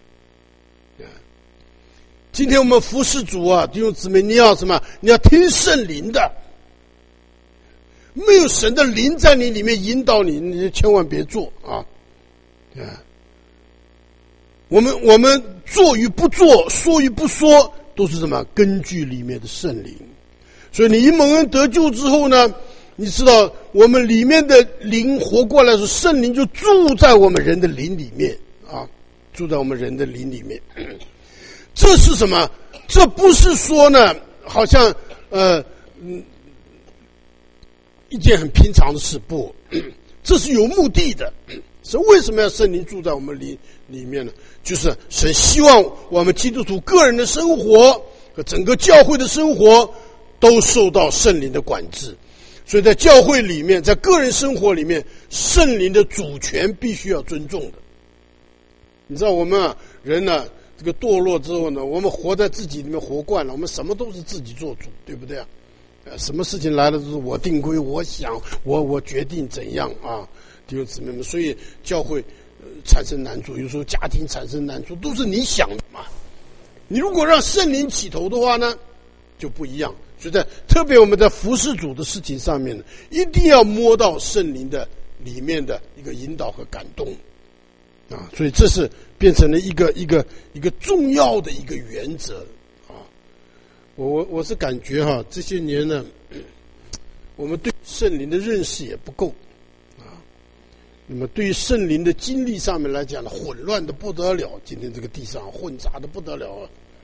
今天我们服侍主啊，弟兄姊妹，你要什么？你要听圣灵的。没有神的灵在你里面引导你，你千万别做啊！啊，我们我们做与不做，说与不说，都是什么？根据里面的圣灵。所以你一蒙恩得救之后呢，你知道我们里面的灵活过来的时候，圣灵就住在我们人的灵里面啊，住在我们人的灵里面。这是什么？这不是说呢，好像呃嗯。一件很平常的事，不，这是有目的的。神为什么要圣灵住在我们里里面呢？就是神希望我们基督徒个人的生活和整个教会的生活都受到圣灵的管制。所以在教会里面，在个人生活里面，圣灵的主权必须要尊重的。你知道我们啊，人呢，这个堕落之后呢，我们活在自己里面活惯了，我们什么都是自己做主，对不对啊？什么事情来了都是我定规，我想，我我决定怎样啊，弟兄姊妹们，所以教会、呃、产生难处，有时候家庭产生难处，都是你想的嘛。你如果让圣灵起头的话呢，就不一样。所以在特别我们在服侍主的事情上面呢，一定要摸到圣灵的里面的一个引导和感动啊，所以这是变成了一个一个一个重要的一个原则。我我我是感觉哈，这些年呢，我们对圣灵的认识也不够啊。那么对于圣灵的经历上面来讲呢，混乱的不得了。今天这个地上混杂的不得了啊。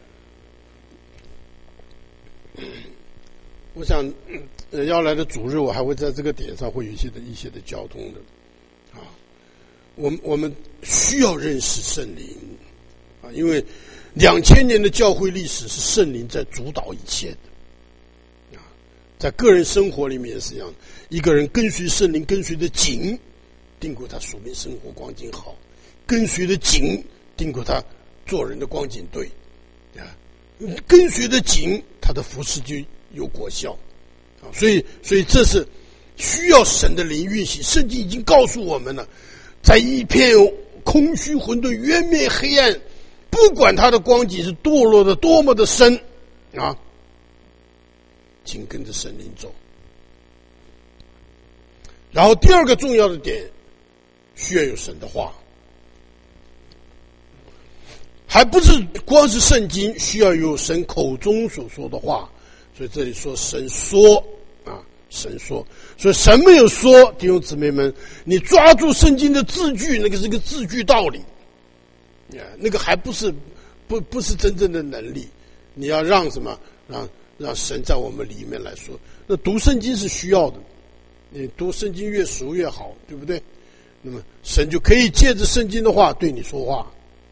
我想，呃，要来的主日我还会在这个点上会有一些的一些的交通的啊。我们我们需要认识圣灵啊，因为两千年的教会历史是圣灵在主导一切的，啊，在个人生活里面也是一样，一个人跟随圣灵跟随的紧，定过他属灵生活光景好；跟随的紧，定过他做人的光景对，啊，跟随的紧，他的服事就有果效，啊，所以所以这是需要神的灵运行。圣经已经告诉我们了，在一片空虚混沌渊面黑暗，不管他的光景是堕落的多么的深啊，请跟着圣灵走。然后第二个重要的点，需要有神的话，还不是光是圣经，需要有神口中所说的话。所以这里说神说啊，神说，所以神没有说，弟兄姊妹们，你抓住圣经的字句，那个是个字句道理。那个还不是不不是真正的能力，你要让什么？让让神在我们里面来说。那读圣经是需要的，你读圣经越熟越好，对不对？那么神就可以借着圣经的话对你说话。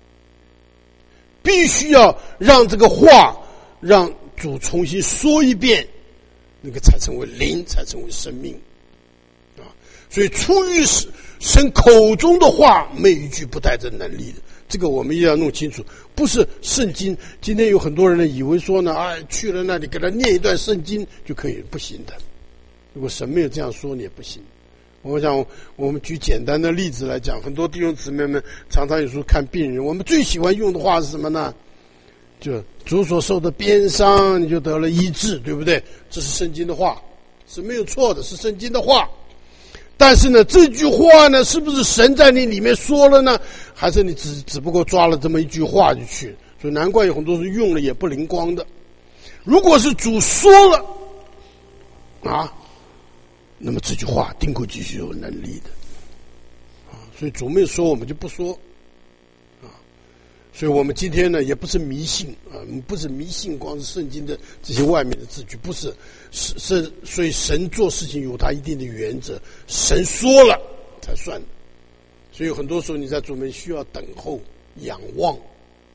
必须要让这个话让主重新说一遍，那个才成为灵，才成为生命啊！所以出于神口中的话，没有一句不带着能力的。这个我们一定要弄清楚，不是圣经。今天有很多人呢，以为说呢，啊，去了那里给他念一段圣经就可以，不行的。如果神没有这样说，你也不行。我想，我们举简单的例子来讲，很多弟兄姊妹们常常有时候看病人，我们最喜欢用的话是什么呢？就主所受的鞭伤，你就得了医治，对不对？这是圣经的话，是没有错的，是圣经的话。但是呢，这句话呢，是不是神在你里面说了呢？还是你只只不过抓了这么一句话就去？所以难怪有很多人用了也不灵光的。如果是主说了啊，那么这句话定会继续有能力的啊。所以主没有说，我们就不说啊。所以我们今天呢，也不是迷信啊，不是迷信光是圣经的这些外面的字句，不是。是是，所以神做事情有他一定的原则，神说了才算的。所以很多时候你在主面需要等候、仰望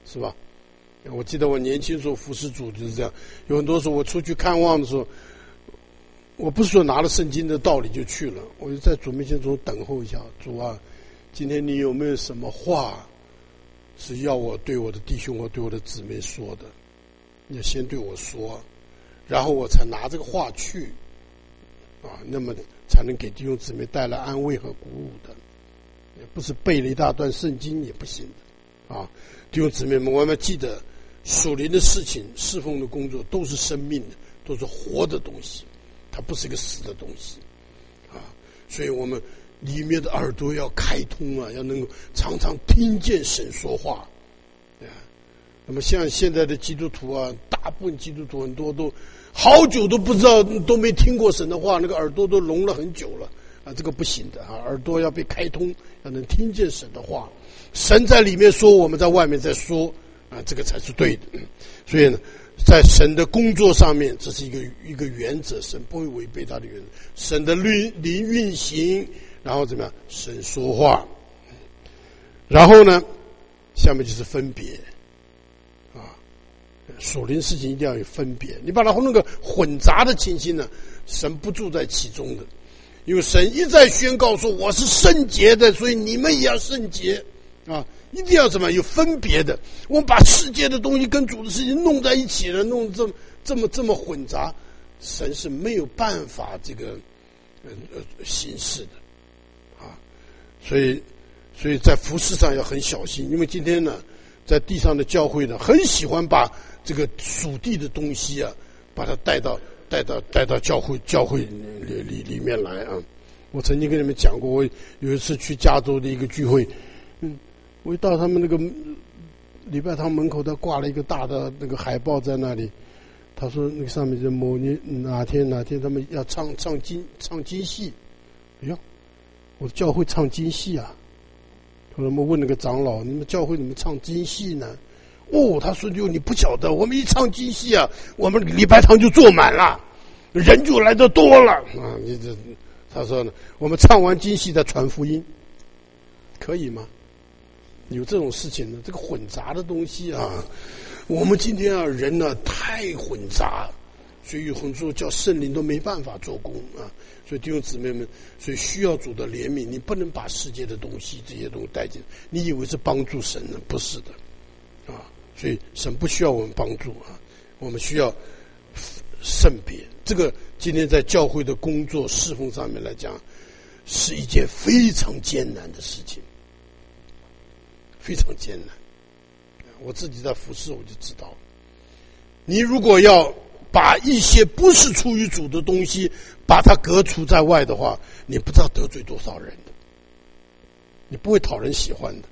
是吧？我记得我年轻时候服侍主就是这样，有很多时候我出去看望的时候，我不是说拿了圣经的道理就去了，我就在主面前中等候一下，主啊，今天你有没有什么话是要我对我的弟兄或对我的姊妹说的？你要先对我说，然后我才拿这个话去啊，那么才能给弟兄姊妹带来安慰和鼓舞的。也不是背了一大段圣经也不行的啊！弟兄姊妹们，我们要记得属灵的事情、侍奉的工作都是生命的，都是活的东西，它不是一个死的东西啊！所以我们里面的耳朵要开通啊，要能够常常听见神说话啊。那么像现在的基督徒啊，大部分基督徒很多都好久都不知道，都没听过神的话，那个耳朵都聋了很久了。啊，这个不行的啊！耳朵要被开通，要能听见神的话。神在里面说，我们在外面在说啊，这个才是对的。所以呢，在神的工作上面，这是一个一个原则，神不会违背他的原则。神的灵灵运行，然后怎么样？神说话，然后呢，下面就是分别啊，属灵事情一定要有分别。你把它那个混杂的情形呢，神不住在其中的。因为神一再宣告说我是圣洁的，所以你们也要圣洁啊！一定要怎么有分别的。我们把世界的东西跟主的事情弄在一起了，弄这么这么这么混杂，神是没有办法这个呃呃行事的啊！所以所以在服事上要很小心，因为今天呢，在地上的教会呢，很喜欢把这个属地的东西啊，把它带到。带到带到教会教会里里里面来啊！我曾经跟你们讲过，我有一次去加州的一个聚会，嗯，我一到他们那个礼拜堂门口，他挂了一个大的那个海报在那里，他说那个上面是某年哪天哪天他们要唱唱京唱京戏，哎呀，我教会唱京戏啊！后来我们问那个长老，你们教会怎么唱京戏呢？哦，他说就你不晓得，我们一唱京戏啊，我们礼拜堂就坐满了，人就来得多了啊！你这，他说呢，我们唱完京戏再传福音，可以吗？有这种事情呢？这个混杂的东西啊，我们今天啊人呢太混杂，所以有很多叫圣灵都没办法做工啊。所以弟兄姊妹们，所以需要主的怜悯，你不能把世界的东西这些东西带进，你以为是帮助神呢？不是的啊。所以神不需要我们帮助啊，我们需要圣别。这个今天在教会的工作侍奉上面来讲，是一件非常艰难的事情，非常艰难。我自己在服侍我就知道，你如果要把一些不是出于主的东西把它革除在外的话，你不知道得罪多少人的，你不会讨人喜欢的。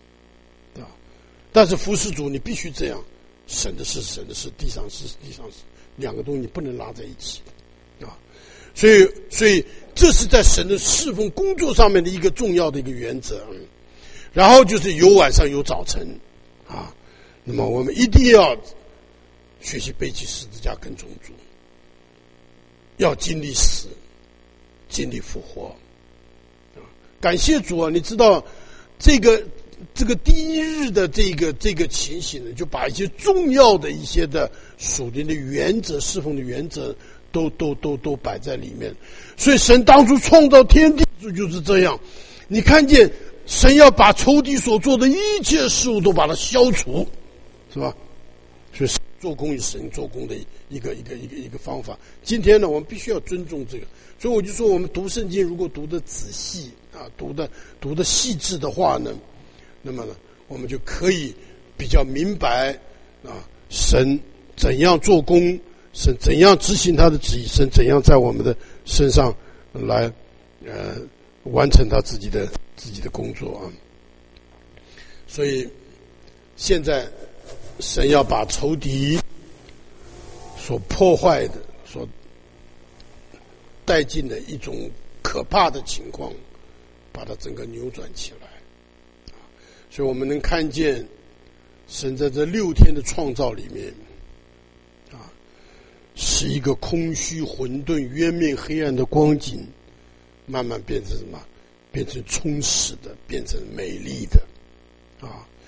但是服侍主你必须这样，神的事神的事，地上事地上事，两个东西你不能拉在一起啊。所以所以这是在神的侍奉工作上面的一个重要的一个原则。然后就是有晚上有早晨啊，那么我们一定要学习背起十字架跟从主，要经历死，经历复活啊！感谢主啊！你知道这个。这个第一日的这个这个情形呢，就把一些重要的一些的属灵的原则、侍奉的原则都都都都摆在里面。所以神当初创造天地就是这样，你看见神要把仇敌所做的一切事物都把它消除，是吧？所以做工与神做工的一个一个一个一个方法。今天呢，我们必须要尊重这个。所以我就说，我们读圣经如果读得仔细啊，读的读的细致的话呢，那么呢，我们就可以比较明白啊，神怎样做工，神怎样执行他的旨意，神怎样在我们的身上来呃完成他自己的自己的工作啊。所以现在神要把仇敌所破坏的、所带进的一种可怕的情况，把它整个扭转起来。所以我们能看见神在这六天的创造里面啊，是一个空虚混沌渊面黑暗的光景，慢慢变成什么？变成充实的，变成美丽的啊！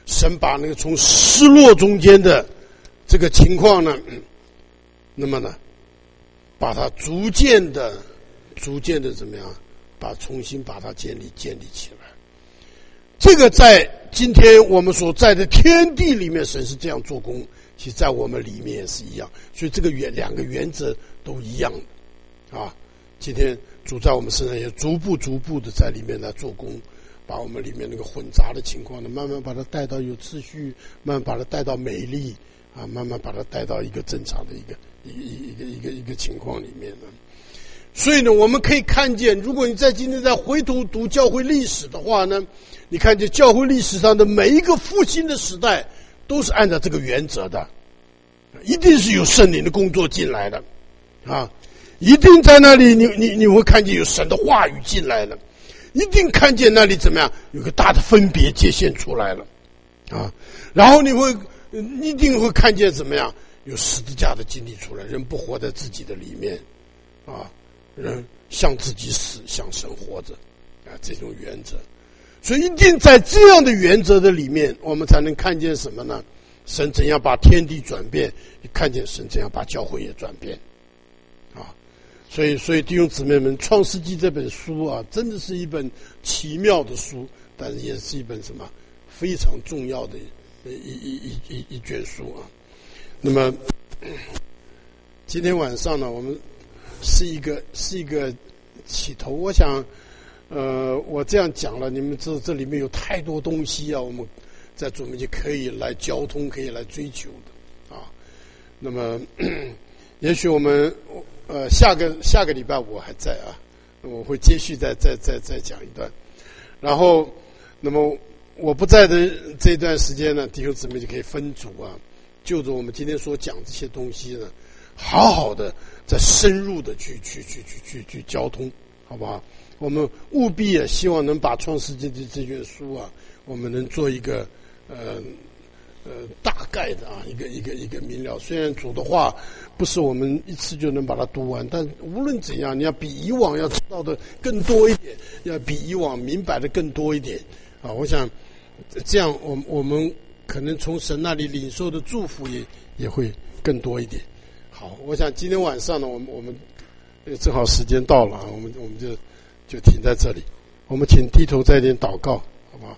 神把那个从失落中间的这个情况呢，那么呢，把它逐渐的、逐渐的怎么样，把重新把它建立、建立起来。这个在今天我们所在的天地里面，神是这样做工，其实在我们里面也是一样。所以这个原两个原则都一样的啊。今天主在我们身上也逐步、逐步的在里面来做工。把我们里面那个混杂的情况呢，慢慢把它带到有秩序，慢慢把它带到美丽啊，慢慢把它带到一个正常的一个一个一个一个一个情况里面呢。所以呢，我们可以看见，如果你在今天在回头读教会历史的话呢，你看见教会历史上的每一个复兴的时代，都是按照这个原则的，一定是有圣灵的工作进来的啊，一定在那里你你你会看见有神的话语进来了。一定看见那里怎么样，有个大的分别界限出来了啊，然后你会一定会看见怎么样，有十字架的经历出来，人不活在自己的里面啊，人向自己死，向神活着啊，这种原则。所以一定在这样的原则的里面，我们才能看见什么呢？神怎样把天地转变，看见神怎样把教会也转变啊。所以，所以弟兄姊妹们，《创世纪》这本书啊，真的是一本奇妙的书，但是也是一本什么非常重要的一一一一一卷书啊。那么今天晚上呢，我们是一个是一个起头。我想，呃，我这样讲了，你们知道这里面有太多东西啊，我们在主面前可以来交通，可以来追求的啊。那么，也许我们。呃，下个下个礼拜我还在啊，我会继续再再再再讲一段。然后，那么我不在的这段时间呢，弟兄姊妹就可以分组啊，就着我们今天所讲这些东西呢，好好的再深入的去去去去去去交通，好不好？我们务必也希望能把《创世纪》这这卷书啊，我们能做一个呃。呃，大概的啊，一个一个一个明了。虽然主的话不是我们一次就能把它读完，但无论怎样，你要比以往要知道的更多一点，要比以往明白的更多一点啊！我想这样我，我我们可能从神那里领受的祝福也也会更多一点。好，我想今天晚上呢，我们我们正好时间到了啊，我们我们就就停在这里。我们请低头再一点祷告，好不好？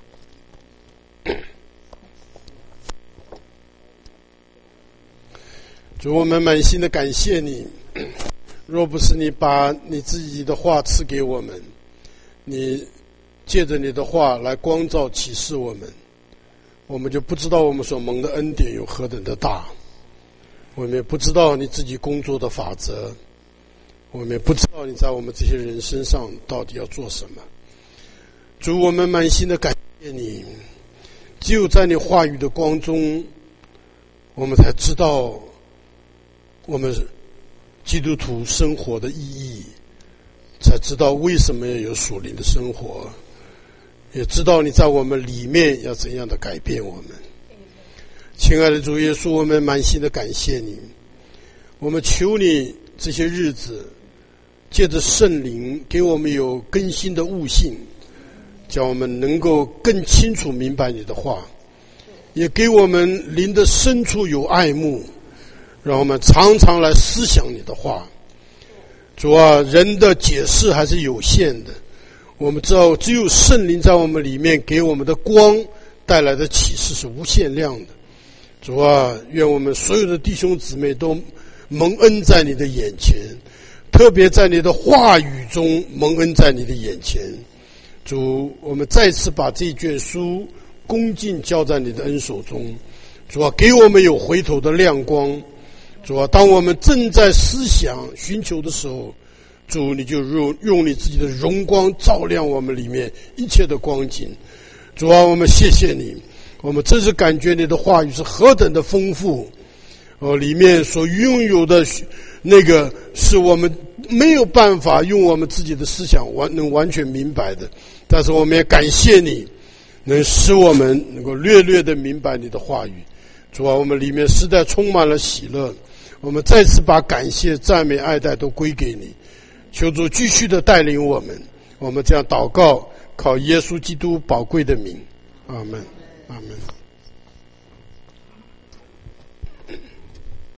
主，我们满心的感谢你，若不是你把你自己的话赐给我们，你借着你的话来光照启示我们，我们就不知道我们所蒙的恩典有何等的大，我们也不知道你自己工作的法则，我们也不知道你在我们这些人身上到底要做什么。主，我们满心的感谢你，只有在你话语的光中，我们才知道我们基督徒生活的意义，才知道为什么要有属灵的生活，也知道你在我们里面要怎样的改变我们。亲爱的主耶稣，我们满心的感谢你，我们求你这些日子借着圣灵给我们有更新的悟性，叫我们能够更清楚明白你的话，也给我们灵的深处有爱慕，让我们常常来思想你的话。主啊，人的解释还是有限的，我们知道只有圣灵在我们里面给我们的光带来的启示是无限量的。主啊，愿我们所有的弟兄姊妹都蒙恩在你的眼前，特别在你的话语中蒙恩在你的眼前。主，我们再次把这一卷书恭敬交在你的恩手中。主啊，给我们有回头的亮光。主啊，当我们正在思想寻求的时候，主你就用用你自己的荣光照亮我们里面一切的光景。主啊，我们谢谢你，我们真是感觉你的话语是何等的丰富，呃，里面所拥有的那个是我们没有办法用我们自己的思想完能完全明白的，但是我们也感谢你，能使我们能够略略的明白你的话语。主啊，我们里面实在充满了喜乐，我们再次把感谢、赞美、爱戴都归给你。求主继续的带领我们，我们这样祷告，靠耶稣基督宝贵的名，阿们，阿们。